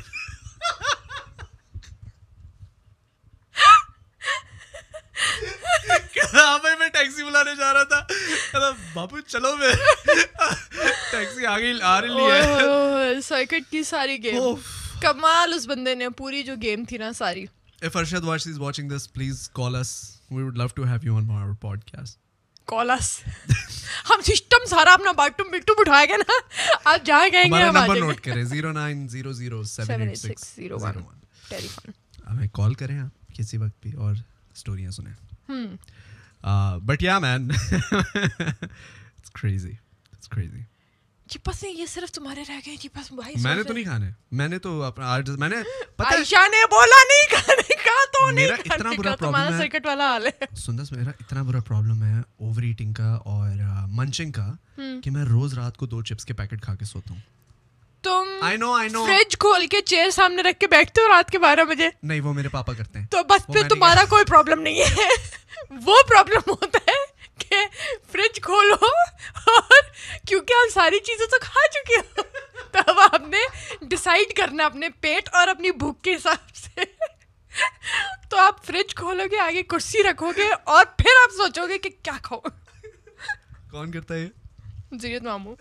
Speaker 1: ہاں بھائی میں ٹیکسی بلانے جا رہا تھا. باپو چلو میں ٹیکسی آ رہی ہے.
Speaker 2: سرکٹ کی ساری گیم کمال اس بندے نے, پوری جو گیم تھی نا ساری.
Speaker 1: If Arshad Washi is watching this, please call us. We would love to have you on our podcast.
Speaker 2: Call us. ہم سسٹم سارا اپنا باٹم بٹم اٹھائے گا نا, آپ جہاں کہیں گے ہم آ جائیں گے.
Speaker 1: نوٹ کریں 090078601.
Speaker 2: ٹیلی فون
Speaker 1: ہمیں کال کریں آپ کسی وقت بھی اور اسٹوریاں سنیں. But yeah man, it's crazy.
Speaker 2: جی بس یہ صرف تمہارے رہ گئے جی بس. بھائی
Speaker 1: میں نے تو نہیں کھانے, میں نے تو اپنا میں نے
Speaker 2: عائشہ نے بولا نہیں کھانے کا تو نہیں.
Speaker 1: میرا اتنا برا پرابلم ہے,
Speaker 2: سرکٹ والا حال ہے.
Speaker 1: سندس میرا اتنا برا پرابلم ہے اوور ایٹنگ کا اور منچنگ کا کہ میں روز رات کو 2 چپس کے پیکٹ کھا کے سوتا ہوں.
Speaker 2: تم
Speaker 1: I know.
Speaker 2: فریج کھول کے چیئر سامنے رکھ کے بیٹھتے ہو رات کے 12 بجے.
Speaker 1: نہیں وہ میرے پاپا کرتے ہیں.
Speaker 2: تو بس پھر تمہارا کوئی پرابلم نہیں ہے. وہ پرابلم ہوتا ہے کہ فریج کھولو اور کیونکہ آپ ساری چیزیں تو کھا چکے ہو تو اب آپ نے ڈسائڈ کرنا اپنے پیٹ اور اپنی بھوک کے حساب سے. تو آپ فریج کھولو گے, آگے کرسی رکھو گے اور پھر آپ سوچو گے کہ کیا کھاؤ.
Speaker 1: کون کرتا ہے؟
Speaker 2: زیرت ماموں.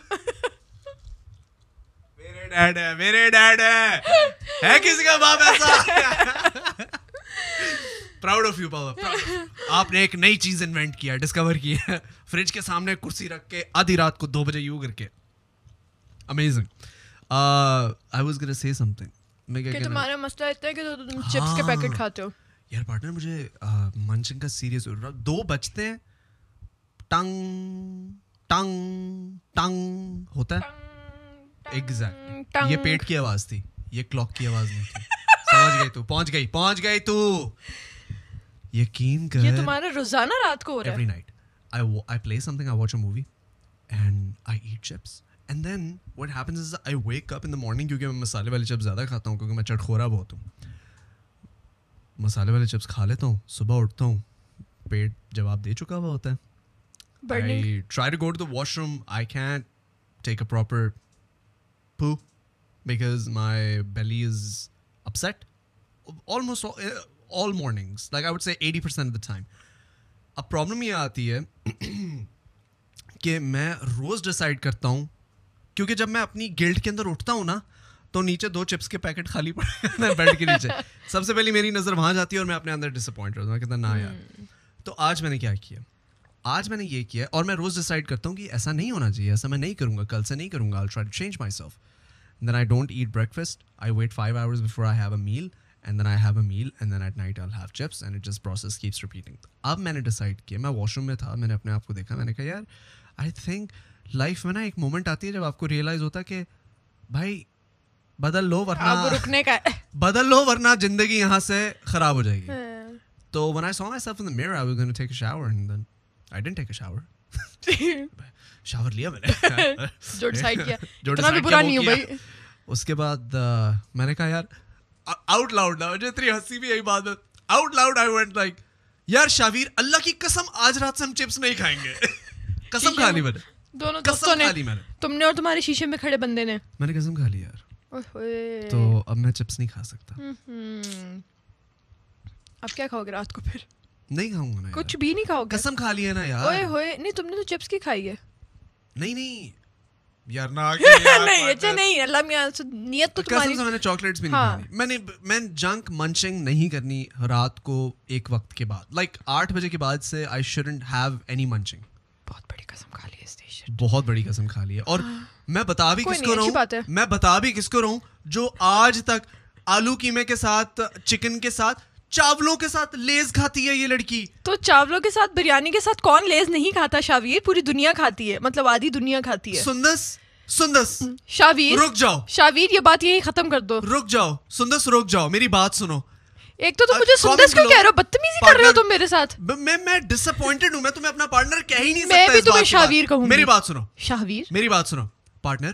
Speaker 1: میرے ڈیڈ ہے کسی کا باپ ایسا. Proud of you papa. آپ نے ایک نئی چیز انوینٹ کیا, ڈسکور کی ہے, فریج کے سامنے کرسی رکھ کے آدھی رات کو 2 بجے یوں کر کے. امیزنگ. آئی واز گونا سے سم تھنگ.
Speaker 2: کہ تمہارا مسئلہ اتنا ہے کہ تم چپس کے پیکٹ کھاتے ہو.
Speaker 1: یار پارٹنر مجھے منچنگ کا سیریس 2 بجتے ہیں, ٹنگ ٹنگ ٹنگ ہوتا ہے. ایگزیکٹ یہ پیٹ کی آواز تھی, یہ کلاک کی آواز نہیں تھی. سمجھ گئی تو, پہنچ گئی تو. یقین کر
Speaker 2: یہ تمہارا روزانہ رات کو ہو رہا ہے.
Speaker 1: Every night I play something, I watch a movie and I eat chips and then what happens is I wake up in the morning کیونکہ میں مسالے والے چپس زیادہ کھاتا ہوں کیونکہ میں چٹخورا بہت ہوں. مسالے والے چپس کھا لیتا ہوں, صبح اٹھتا ہوں پیٹ جواب دے چکا ہوا ہوتا ہے. I try to go to the washroom, I can't take a proper poo because my belly is upset almost all mornings, like I would say 80% of the time. اب پرابلم یہ آتی ہے کہ میں روز ڈیسائڈ کرتا ہوں کیونکہ جب میں اپنی گلٹ کے اندر اٹھتا ہوں نا تو نیچے 2 چپس کے پیکٹ خالی پڑے بیڈ کے نیچے. سب سے پہلی میری نظر وہاں جاتی ہے اور میں اپنے اندر ڈس اپوائنٹ ہوتا ہوں, کہتا نا یار. تو آج میں نے کیا کیا, آج میں نے یہ کیا اور میں روز ڈیسائڈ کرتا ہوں کہ ایسا نہیں ہونا چاہیے, ایسا میں نہیں کروں گا, کل سے نہیں کروں گا. I'll try to change myself. Then I don't eat breakfast. I wait 5 hours before I have a meal and then I have a meal and then at night I'll have chips and it just process keeps repeating. اب میں نے decide کیا, میں wash room میں تھا, میں نے اپنے آپ کو دیکھا, میں نے کہا یار I think لائف میں نا ایک مومنٹ آتی ہے جب آپ کو ریئلائز ہوتا ہے کہ بھائی بدل لو ورنہ زندگی یہاں سے خراب ہو جائے گی. تو when I saw myself in the mirror I was going to take a shower and then I didn't take a shower. Shower لیا میں نے,
Speaker 2: جو ڈیسائڈ کیا اتنا بھی برا نہیں ہوں بھائی.
Speaker 1: اس کے بعد میں نے کہا یار آؤٹ لاؤڈ نا, مجھے اتنی ہنسی بھی یہی بات ہے, out loud I went like یار شاویر اللہ کی قسم آج رات سے ہم چپس نہیں کھائیں گے. قسم کھا لی میں نے,
Speaker 2: دونوں دوستوں نے, تم نے اور تمہارے شیشے میں کھڑے بندے نے.
Speaker 1: میں نے قسم کھا لی یار, تو اب میں چپس نہیں کھا سکتا.
Speaker 2: اب کیا کھاؤ گے رات کو؟ پھر
Speaker 1: نہیں کھاؤں گا نا,
Speaker 2: کچھ بھی نہیں کھاؤ گے.
Speaker 1: قسم کھا لی ہے نا یار.
Speaker 2: اوئے ہوئے نہیں, تم نے تو چپس کی کھائی ہے.
Speaker 1: نہیں یار نا
Speaker 2: نہیں اچھا نہیں, اللہ میاں نیت تو تمہاری.
Speaker 1: میں نے چاکلیٹس بھی نہیں کھانی, میں جنک منچنگ نہیں کرنی رات کو ایک وقت کے بعد, لائک 8 بجے کے بعد سے I shouldn't have any munching.
Speaker 2: بہت بڑی قسم کھا لی ہے,
Speaker 1: بہت بڑی قسم کھا لی ہے. اور میں بتا بھی کس کو رہا ہوں جو آج تک آلو قیمے کے ساتھ, چکن کے ساتھ, چاولوں کے ساتھ لیز کھاتی ہے یہ لڑکی.
Speaker 2: تو چاولوں کے ساتھ, بریانی کے ساتھ کون لیز نہیں کھاتا شاویر؟ پوری دنیا کھاتی ہے, مطلب آدھی دنیا کھاتی ہے.
Speaker 1: سندس
Speaker 2: شاویر
Speaker 1: رک جاؤ,
Speaker 2: شاویر یہ بات یہی ختم کر دو.
Speaker 1: رک جاؤ سندس, رک جاؤ, میری بات سنو.
Speaker 2: ایک تو تم مجھے سندس کیوں کہہ رہے ہو؟ بدتمیزی کر رہے ہو تم میرے ساتھ.
Speaker 1: میں ڈس اپوائنٹڈ ہوں, میں تمہیں اپنا پارٹنر کہہ ہی نہیں سکتا.
Speaker 2: میں بھی تمہیں شاویر کہوں.
Speaker 1: میری بات سنو
Speaker 2: شاویر,
Speaker 1: میری بات سنو پارٹنر.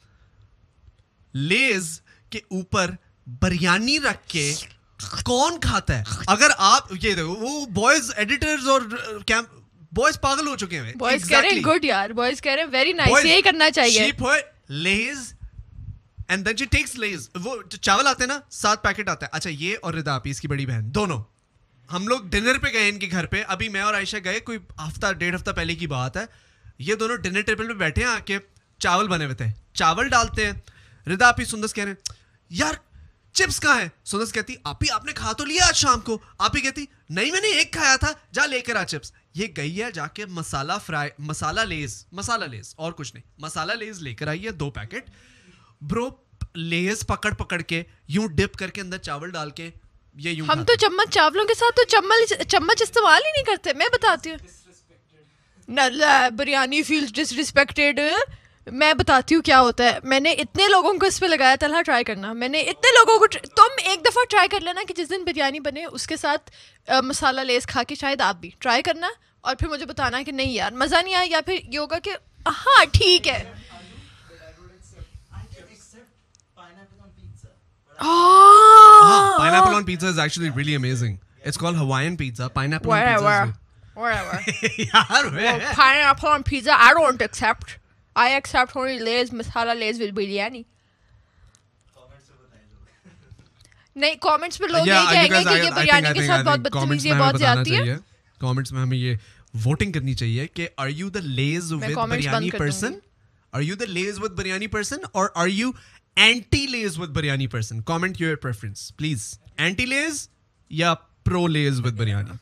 Speaker 1: لیز کے اوپر بریانی رکھ کے کون کھاتا ہے؟ اگر آپ یہ دیکھو, وہ بوائز ایڈیٹرز اور بوائز پاگل ہو چکے ہیں.
Speaker 2: بوائز کہہ رہے ہیں گڈ یار, بوائز کہہ رہے ہیں ویری نائس, یہی کرنا چاہیے.
Speaker 1: Lay's and then she takes Lay's. وہ چاول آتے ہیں نا 7 پیکٹ آتا ہے. اچھا یہ اور ردا آپی اس کی بڑی بہن دونوں, ہم لوگ ڈنر پہ گئے ان کے گھر پہ. ابھی میں اور عائشہ گئے, کوئی ہفتہ 1.5 ہفتہ پہلے کی بات ہے. یہ دونوں ڈنر ٹیبل پہ بیٹھے ہیں, آ کے چاول بنے ہوئے تھے, چاول ڈالتے ہیں. ردا آپی سندس کہہ رہے ہیں یار چپس کہاں ہے؟ سندس کہتی آپ نے کھا تو لیا آج شام کو. آپ ہی کہتی نہیں میں نے ایک کھایا تھا, جا لے کر آ چپس. یہ گئی ہے جا کے مسالہ لیز اور کچھ نہیں, مسالہ لیز لے کر آئی ہے 2 پیکٹ. برو لیز پکڑ کے یوں ڈپ کر کے اندر چاول ڈال کے یہ یوں.
Speaker 2: ہم تو چمچ, چاولوں کے ساتھ تو چمچ استعمال ہی نہیں کرتے. میں بتاتی ہوں, بریانی فیلز ڈس ریسپیکٹڈ. میں بتاتی ہوں کیا ہوتا ہے. میں نے اتنے لوگوں کو اس پہ لگایا, طلحہ ٹرائی کرنا. میں نے اتنے لوگوں کو, تم ایک دفعہ ٹرائی کر لینا کہ جس دن بریانی بنے اس کے ساتھ مسالہ لیس کھا کے شاید آپ بھی ٹرائی کرنا, اور پھر مجھے بتانا کہ نہیں یار مزہ نہیں آیا, یا پھر یہ ہوگا کہ ہاں ٹھیک ہے.
Speaker 1: Pineapple on pizza is actually really amazing. It's called Hawaiian pizza. Pineapple on pizza
Speaker 2: Whatever.
Speaker 1: yaar
Speaker 2: Pineapple on pizza, I don't accept. I accept only Lay's, masala Lay's with biryani. نہیں کامنٹس پہ لوگ یہی کہیں گے کہ یہ بریانی کے ساتھ بہت بدتمیزی ہے, بہت زیادتی ہے.
Speaker 1: کامنٹس میں ہمیں یہ ووٹنگ کرنی چاہیے کہ are you the Lays with biryani person? Are you the Lays with biryani person or are you anti Lays with biryani person? Comment your preference please. Anti Lays یا pro Lays with biryani?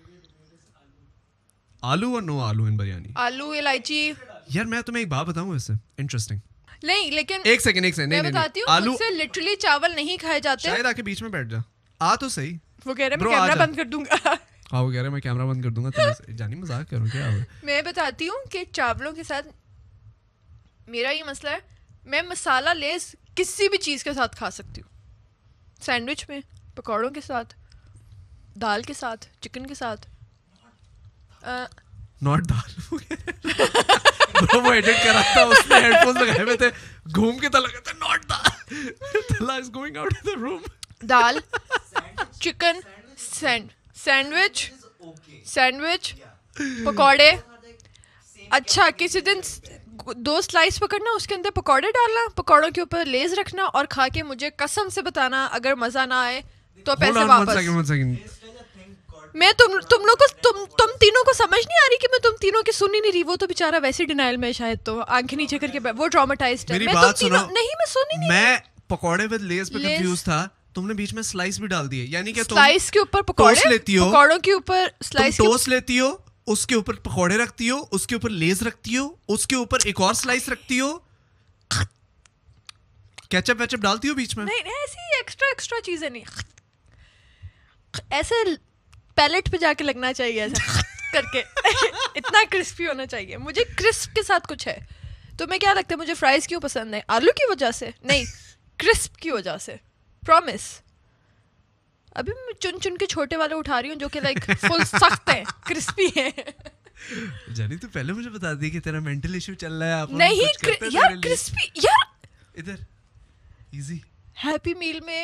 Speaker 1: آلو اور نو آلو ان بریانی؟
Speaker 2: آلو الائچی.
Speaker 1: یار میں تمہیں ایک بات بتاؤں اس سے انٹرسٹنگ.
Speaker 2: نہیں لیکن
Speaker 1: ایک سیکنڈ
Speaker 2: میں بتاتی ہوں مجھ سے لٹرلی چاول نہیں کھائے جاتے.
Speaker 1: شاید آ کے بیچ میں بیٹھ جا. آ تو صحیح.
Speaker 2: وہ کہہ رہے میں کیمرہ بند کر دوں گا.
Speaker 1: ہاں وہ کہہ رہے میں کیمرہ بند کر دوں گا. جانی مذاق کروں کیا؟
Speaker 2: میں بتاتی ہوں کہ چاولوں کے ساتھ میرا یہ مسئلہ ہے, میں مسالہ لیس کسی بھی چیز کے ساتھ کھا سکتی ہوں. سینڈوچ میں, پکوڑوں کے ساتھ, دال کے ساتھ, چکن کے ساتھ.
Speaker 1: ناٹ دال. وہ ایڈٹ کر رہا تھا, اس نے ہیڈ فونس لگائے ہوئے تھے, گھوم کے تھا لگا تھا not dal. Tala is going out of the room.
Speaker 2: Dal, chicken, sandwich, پکوڑے. اچھا کسی دن 2 سلائس پکڑنا, اس کے اندر پکوڑے ڈالنا, پکوڑوں کے اوپر لیز رکھنا اور کھا کے مجھے قسم سے بتانا اگر مزہ نہ آئے تو پیسے واپس. میں تم لوگ کو تم تینوں کو سمجھ نہیں آ رہی کہ میں تم تینوں کی سن ہی نہیں رہی. وہ تو بیچارہ ویسے ڈینائل میں شاید, تو آنکھیں نیچے کر کے وہ ٹرامیٹائزڈ ہے. میں سن ہی نہیں.
Speaker 1: میں پکوڑے ود لیز پہ کنفیوز تھا. تم نے بیچ میں سلائس بھی ڈال دی ہے, یعنی کہ
Speaker 2: سلائس کے اوپر پکوڑے لیتی ہو, پکوڑوں کے اوپر سلائس
Speaker 1: ٹوسٹ لیتی ہو, اس کے اوپر پکوڑے رکھتی ہو, اس کے اوپر لیز رکھتی ہو, اس کے اوپر ایک اور سلائس رکھتی ہو, کیچپ ویچپ ڈالتی ہو بیچ میں.
Speaker 2: نہیں ایسی ایکسٹرا چیزیں نہیں, ایسے پیلٹ پہ جا کے لگنا چاہیے ایسا کر کے. اتنا کرسپی ہونا چاہیے. مجھے کرسپ کے ساتھ کچھ ہے. تمہیں کیا لگتا ہے مجھے فرائز کیوں پسند ہے؟ آلو کی وجہ سے نہیں, کرسپ کی وجہ سے. پرومس. ابھی میں چن کے چھوٹے والے اٹھا رہی ہوں جو کہ لائک فل سخت ہیں, کرسپی ہیں.
Speaker 1: جانی تو پہلے مجھے بتا دی کہ تیرا مینٹل ایشو چل رہا ہے.
Speaker 2: نہیں یار کرسپی, یار
Speaker 1: ادھر ایزی.
Speaker 2: ہیپی میل میں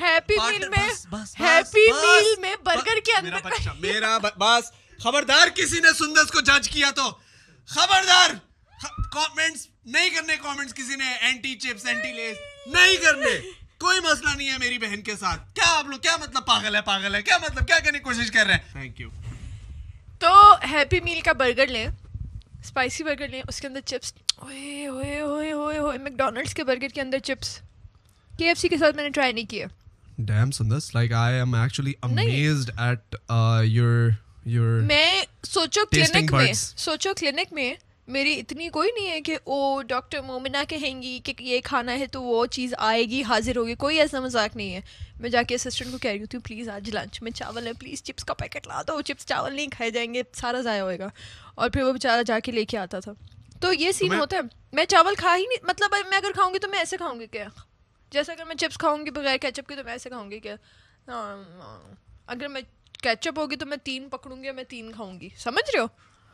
Speaker 2: برگر کے اندر
Speaker 1: میرا بس خبردار کسی نے سندس کو جج کیا تو خبردار کامنٹس نہیں کرنے. کامنٹس کسی نے اینٹی چپس اینٹی لیز نہیں کرنے. کوئی مسئلہ نہیں ہے میری بہن کے ساتھ. کیا آپ لوگ کیا مطلب پاگل ہے کیا مطلب کیا کرنے کی کوشش کر رہے ہیں؟ Thank you.
Speaker 2: تو ہیپی میل کا برگر لیں, اسپائسی برگر لیں, اس کے اندر چپس. اوئے ہوئے ہوئے ہوئے ہوئے, میکڈونلڈس کے برگر کے اندر چپس. KFC کے ساتھ میں نے ٹرائی نہیں کیا.
Speaker 1: Damn Sundas, like I am actually amazed at your
Speaker 2: میں سوچو کلینک میں میری اتنی کوئی نہیں ہے کہ او ڈاکٹر مومنہ کہیں گی کہ یہ کھانا ہے تو وہ چیز آئے گی, حاضر ہوگی. کوئی ایسا مذاق نہیں ہے. میں جا کے اسسٹنٹ کو کہہ رہی ہوں پلیز آج لنچ میں چاول ہے, پلیز چپس کا پیکٹ لا دو. چپس چاول نہیں کھائے جائیں گے, سارا ضائع ہوئے گا. اور پھر وہ بیچارہ جا کے لے کے آتا تھا. تو یہ سین ہوتا ہے. میں چاول کھا ہی نہیں, مطلب میں اگر کھاؤں گی تو میں ایسے کھاؤں گی کیا, جیسے اگر میں چپس کھاؤں گی بغیر کیچپ کے تو میں ایسے کھاؤں گی کیا. اگر میں کیچپ ہوگی تو میں 3 پکڑوں گی, میں 3 کھاؤں گی. سمجھ رہے ہو؟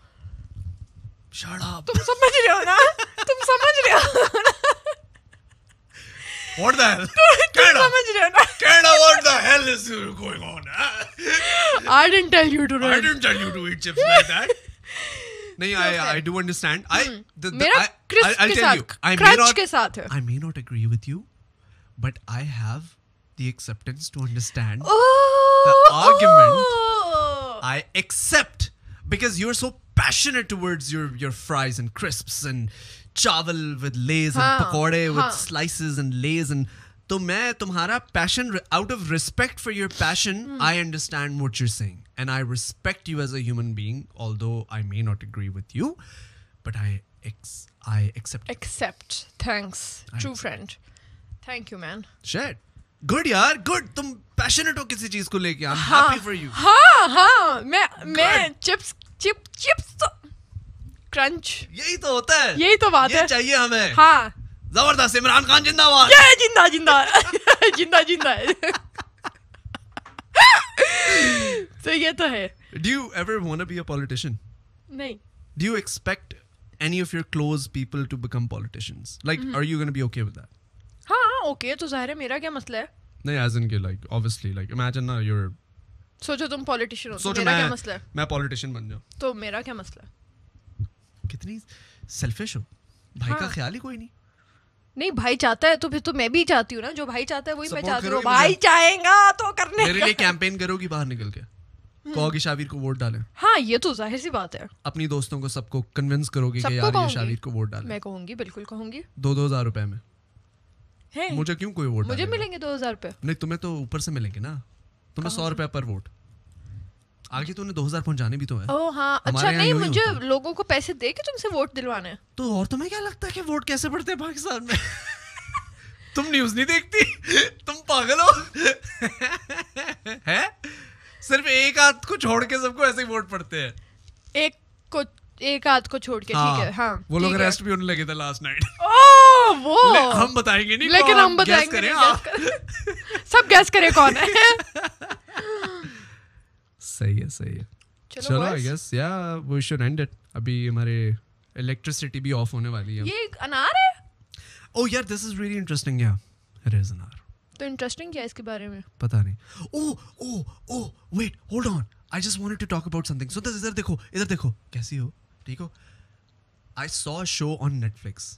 Speaker 2: تم سمجھ رہے ہو نا, تم سمجھ رہے ہو نا.
Speaker 1: What the hell?
Speaker 2: سمجھ رہے ہو نا.
Speaker 1: Canada, what the hell is going on?
Speaker 2: I didn't tell you to
Speaker 1: eat chips like that. نہیں, I do understand.
Speaker 2: میرا کرسپ کے ساتھ, کرنچ کے ساتھ ہے.
Speaker 1: I may not agree with you, but I have the acceptance to understand the argument. I accept because you're so passionate towards your fries and crisps and chawal with lays and pakode with slices and lays and تو میں تمہارا passion, out of respect for your passion, I understand what you're saying and I respect you as a human being, although I may not agree with you, but I accept.
Speaker 2: Thanks, true friend. Thank you man.
Speaker 1: Shit. Good yaar, good. تم passionate ہو کسی چیز کو لے کے. I'm happy for you.
Speaker 2: ہاں میں chips crunch,
Speaker 1: یہی تو ہوتا ہے,
Speaker 2: یہی تو بات ہے.
Speaker 1: یہ چاہیے ہمیں.
Speaker 2: ہاں
Speaker 1: زبردست. عمران خان زندہ باد.
Speaker 2: زندہ ہے. تو یہ تو ہے.
Speaker 1: Do you ever want to be a politician?
Speaker 2: نہیں.
Speaker 1: Do you expect any of your close people to become politicians? Like, are you going to be okay with that?
Speaker 2: ہاں اوکے, تو ظاہر ہے میرا کیا مسئلہ ہے.
Speaker 1: نہیں ایز ان کہ لائک obviously like imagine نا you're
Speaker 2: سوچو تم پولیٹیشین ہو تو
Speaker 1: سوچو
Speaker 2: میرا کیا مسئلہ ہے,
Speaker 1: میں پولیٹیشین بن جاؤں,
Speaker 2: تو میرا کیا مسئلہ ہے,
Speaker 1: کتنی سیلفش ہو, بھائی کا خیال ہی کوئی نہیں.
Speaker 2: نہیں بھائی چاہتا ہے تو پھر تو میں بھی چاہتی ہوں نا, جو بھائی چاہتا ہے وہی میں
Speaker 1: Support
Speaker 2: چاہتی
Speaker 1: کرو
Speaker 2: ہوں,
Speaker 1: گی
Speaker 2: بھائی چاہیں گا تو کرنے
Speaker 1: میرے لیے کیمپین کرو گی باہر نکل کے, کہو کہ شاویر کو ووٹ ڈالیں.
Speaker 2: ہاں یہ تو ظاہر سی بات ہے,
Speaker 1: اپنی دوستوں کو سب کو کنونس کرو گی
Speaker 2: سب
Speaker 1: کہ
Speaker 2: کو
Speaker 1: یار
Speaker 2: کہوں
Speaker 1: یہ
Speaker 2: گی.
Speaker 1: شاویر کو ووٹ ڈالیں.
Speaker 2: میں کہوں گی, بالکل کہوں گی.
Speaker 1: 2,000 روپے میں
Speaker 2: ہے
Speaker 1: مجھے کیوں کوئی ووٹ
Speaker 2: مجھے
Speaker 1: ڈالے گا؟
Speaker 2: ملیں گے 2,000 روپے.
Speaker 1: نہیں تمہیں تو اوپر سے ملیں گے نا, تمہیں 100 روپے پر ووٹ. آگے تو انہیں 2,000 پہنچانے بھی تو ہے.
Speaker 2: او ہاں اچھا, نہیں مجھے لوگوں کو پیسے دے کے تم سے ووٹ دلوانے ہیں.
Speaker 1: تو اور تمہیں کیا لگتا ہے کہ ووٹ کیسے پڑتے ہیں پاکستان میں؟ تم نیوز نہیں دیکھتی, تم پاگل ہو ہے. صرف ایک آدھ کو چھوڑ کے سب کو ایسے ہی ووٹ پڑتے ہیں.
Speaker 2: ایک آدھ کو چھوڑ کے, ٹھیک ہے. ہاں
Speaker 1: وہ لوگ ریسٹ بھی ہونے لگے تھے لاسٹ نائٹ.
Speaker 2: وہ
Speaker 1: ہم بتائیں گے نہیں,
Speaker 2: لیکن ہم بتائیں گے, سب گیس کرے کون ہے.
Speaker 1: صحیح ہے صحیح ہے. چلو آئی گیس یا وی شوڈ اینڈ اٹ. ابھی ہمارے الیکٹریسٹی بھی آف ہونے والی ہے.
Speaker 2: یہ انار ہے.
Speaker 1: او یار دس از ریئلی انٹرسٹنگ. یا اٹ از انار.
Speaker 2: تو انٹرسٹنگ کیا ہے اس کے بارے میں؟
Speaker 1: پتہ نہیں. Oh wait hold on, I just wanted to talk about something. So ادھر دیکھو کیسی ہو, ٹھیک ہو. I saw a show on Netflix,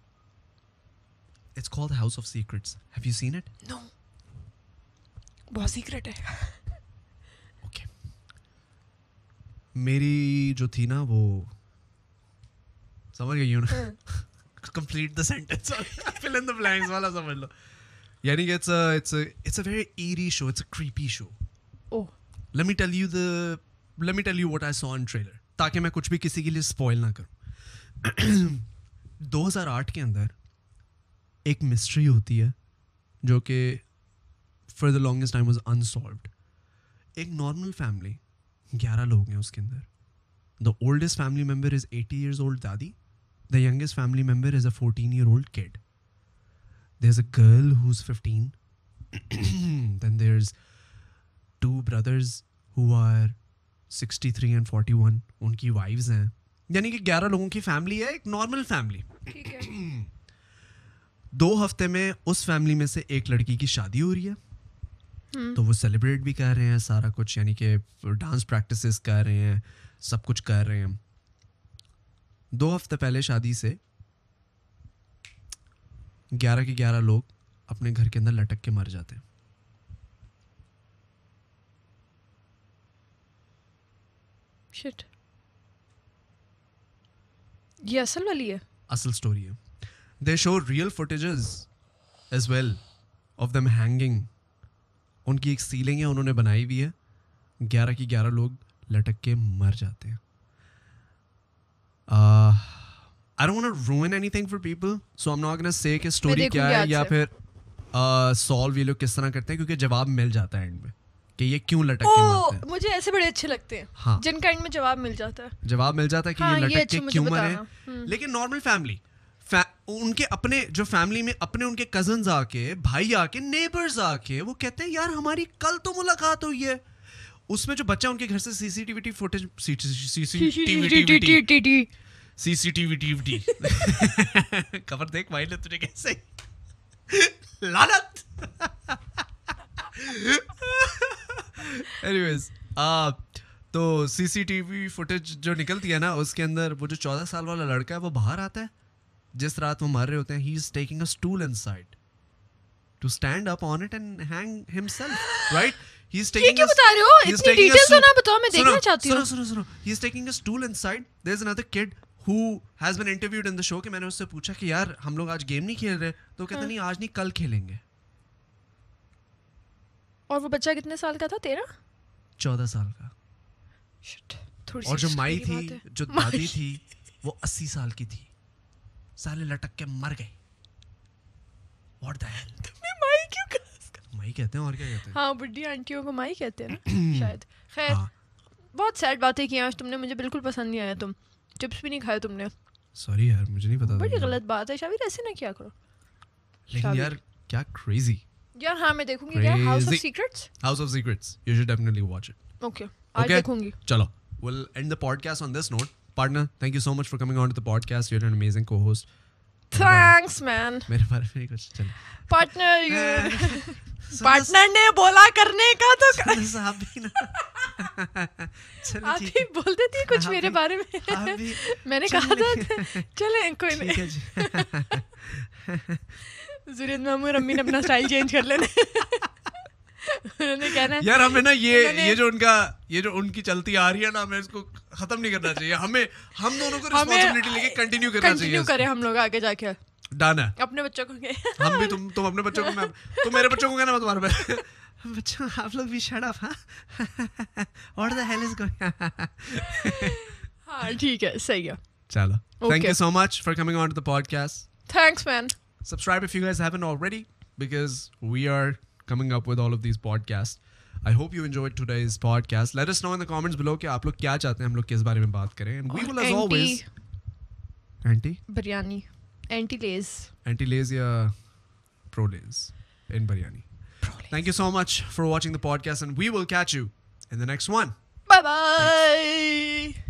Speaker 1: it's called House of Secrets. Have you seen it?
Speaker 2: No, بہت سیکرٹ ہے.
Speaker 1: اوکے, میری جو تھی نا وہ سمجھ گئی ہوں نا, complete the sentence, fill in the blanks والا سمجھ لو. یعنی کہ it's a very eerie show, it's a creepy show.
Speaker 2: Oh.
Speaker 1: Let me tell you what I saw in trailer, تاکہ میں کچھ بھی کسی کے لیے اسپوائل نہ کروں. 2008 کے اندر ایک مسٹری ہوتی ہے جو کہ for the longest time was unsolved. ایک نارمل فیملی, 11 لوگ ہیں اس کے اندر. The oldest family member is 80 years old دادی. The youngest family member is a 14-year-old kid. There's a girl who's 15. Then there's 2 brothers who are 63 and 41. ان کی wives ہیں. یعنی کہ 11 لوگوں کی فیملی ہے, ایک نارمل فیملی. 2 ہفتے میں اس فیملی میں سے ایک لڑکی کی شادی ہو رہی ہے, تو وہ سیلیبریٹ بھی کر رہے ہیں سارا کچھ, یعنی کہ ڈانس پریکٹسز کر رہے ہیں, سب کچھ کر رہے ہیں. 2 ہفتے پہلے شادی سے 11 کے 11 لوگ اپنے گھر کے اندر لٹک کے مر جاتے ہیں.
Speaker 2: شٹ, یہ اصل والی ہے,
Speaker 1: اصل سٹوری ہے. They show real footages as well of them hanging. ان کی ایک سیلنگ ہے, انہوں نے بنائی ہوئی ہے. 11 کے 11 لوگ لٹک کے مر جاتے ہیں. I don't want to ruin anything for people, so I'm not going to say کہ story کیا ہے یا پھر solve یہ لوگ کس طرح کرتے ہیں, کیونکہ جواب مل جاتا ہے اینڈ میں کہ یہ کیوں لٹک کے مرتے ہیں.
Speaker 2: مجھے ایسے بڑے اچھے لگتے ہیں جن کا اینڈ میں جواب مل جاتا ہے.
Speaker 1: جواب مل جاتا ہے کہ یہ لٹک کے کیوں مرے. لیکن نارمل فیملی, ان کے اپنے جو فیملی میں اپنے ان کے کزنز آ کے, بھائی آ کے, نیبرز آ کے, وہ کہتے ہیں یار ہماری کل تو ملاقات ہوئی ہے. اس میں جو بچہ ان کے گھر سے CCTV فوٹیج CCTV کور دیکھ بھائی نے تجھے کیسے لعنت. اینیویز تو CCTV فوٹیج جو نکلتی ہے نا, اس کے اندر وہ جو 14 سال والا لڑکا ہے وہ باہر آتا ہے جس رات وہ مر رہے ہوتے ہیں. He is taking a stool inside to stand up on it and hang himself, right.
Speaker 2: یہ کیوں بتا رہے ہو, اتنی ڈیٹیلز تو نہ بتاؤ, میں دیکھنا چاہتی ہوں.
Speaker 1: سنو, he is taking a stool inside. There is another kid who has been interviewed in the show کہ میں نے اس سے پوچھا کہ یار ہم لوگ آج گیم نہیں کھیل رہے, تو کہتا نہیں آج نہیں کل کھیلیں گے.
Speaker 2: اور وہ بچہ کتنے سال کا تھا؟
Speaker 1: 14 سال کا. اور جو مائی تھی, جو دادی تھی, وہ 80 سال کی تھی. سالے لٹک کے مر گئے. What the hell?
Speaker 2: مائی کیوں کہا؟
Speaker 1: مائی کہتے ہیں, اور کیا کہتے ہیں.
Speaker 2: ہاں بڈھی آنٹیوں کو مائی کہتے ہیں نا شاید. خیر بہت سیڈ باتیں کی آج تم نے, مجھے بالکل پسند نہیں آیا. تم چپس بھی نہیں کھائے تم نے.
Speaker 1: سوری یار, مجھے نہیں پتا.
Speaker 2: بڑی غلط بات ہے شاویر, ایسے نہ کیا کرو.
Speaker 1: لیکن یار کیا کریزی.
Speaker 2: یار ہاں میں دیکھوں گی. کیا House of Secrets?
Speaker 1: House of Secrets, you should definitely watch it.
Speaker 2: Okay آج دیکھوں گی.
Speaker 1: چلو, we'll end the podcast on this note. Partner, thank you so much for coming on to the podcast. You're an amazing co-host.
Speaker 2: Thanks man.
Speaker 1: मेरे बारे में कुछ चलो.
Speaker 2: Partner partner ने बोला करने का तो
Speaker 1: साहब भी ना. चलो
Speaker 2: आप
Speaker 1: ठीक
Speaker 2: ही बोल देती है कुछ मेरे बारे में. मैंने कहा था चले कोई नहीं.
Speaker 1: है जी.
Speaker 2: जुरेद मामूर अम्मी ने अपना स्टाइल चेंज कर लेना. उन्होंने कहना है
Speaker 1: यार हमें ना ये जो उनकी चलती आ रही है ना, हमें इसको खत्म नहीं करना चाहिए. हम दोनों को रिस्पांसिबिलिटी लेके कंटिन्यू करना चाहिए.
Speaker 2: कंटिन्यू करें हम लोग आगे जाके.
Speaker 1: डन है.
Speaker 2: अपने बच्चों को
Speaker 1: हम भी तुम अपने बच्चों को, मैं तुम मेरे बच्चों को कहना, मैं तुम्हारे पे. बच्चों आप लोग भी शट अप. हाँ, what the hell is going.
Speaker 2: हाँ ठीक है सही है.
Speaker 1: चलो, thank
Speaker 2: Okay.
Speaker 1: you so much for coming on to the podcast.
Speaker 2: Thanks man.
Speaker 1: Subscribe if you guys haven't already, because we are coming up with all of these podcasts. I hope you enjoyed today's podcast. Let us know in the comments below कि आप लोग क्या चाहते हैं हम लोग किस बारे में बात करें. And we will as always. Anti
Speaker 2: biryani. Anti Lay's.
Speaker 1: Anti-Lays या Pro-Lays in biryani. Thank you so much for watching the podcast, and we will catch you in the next one.
Speaker 2: Bye bye.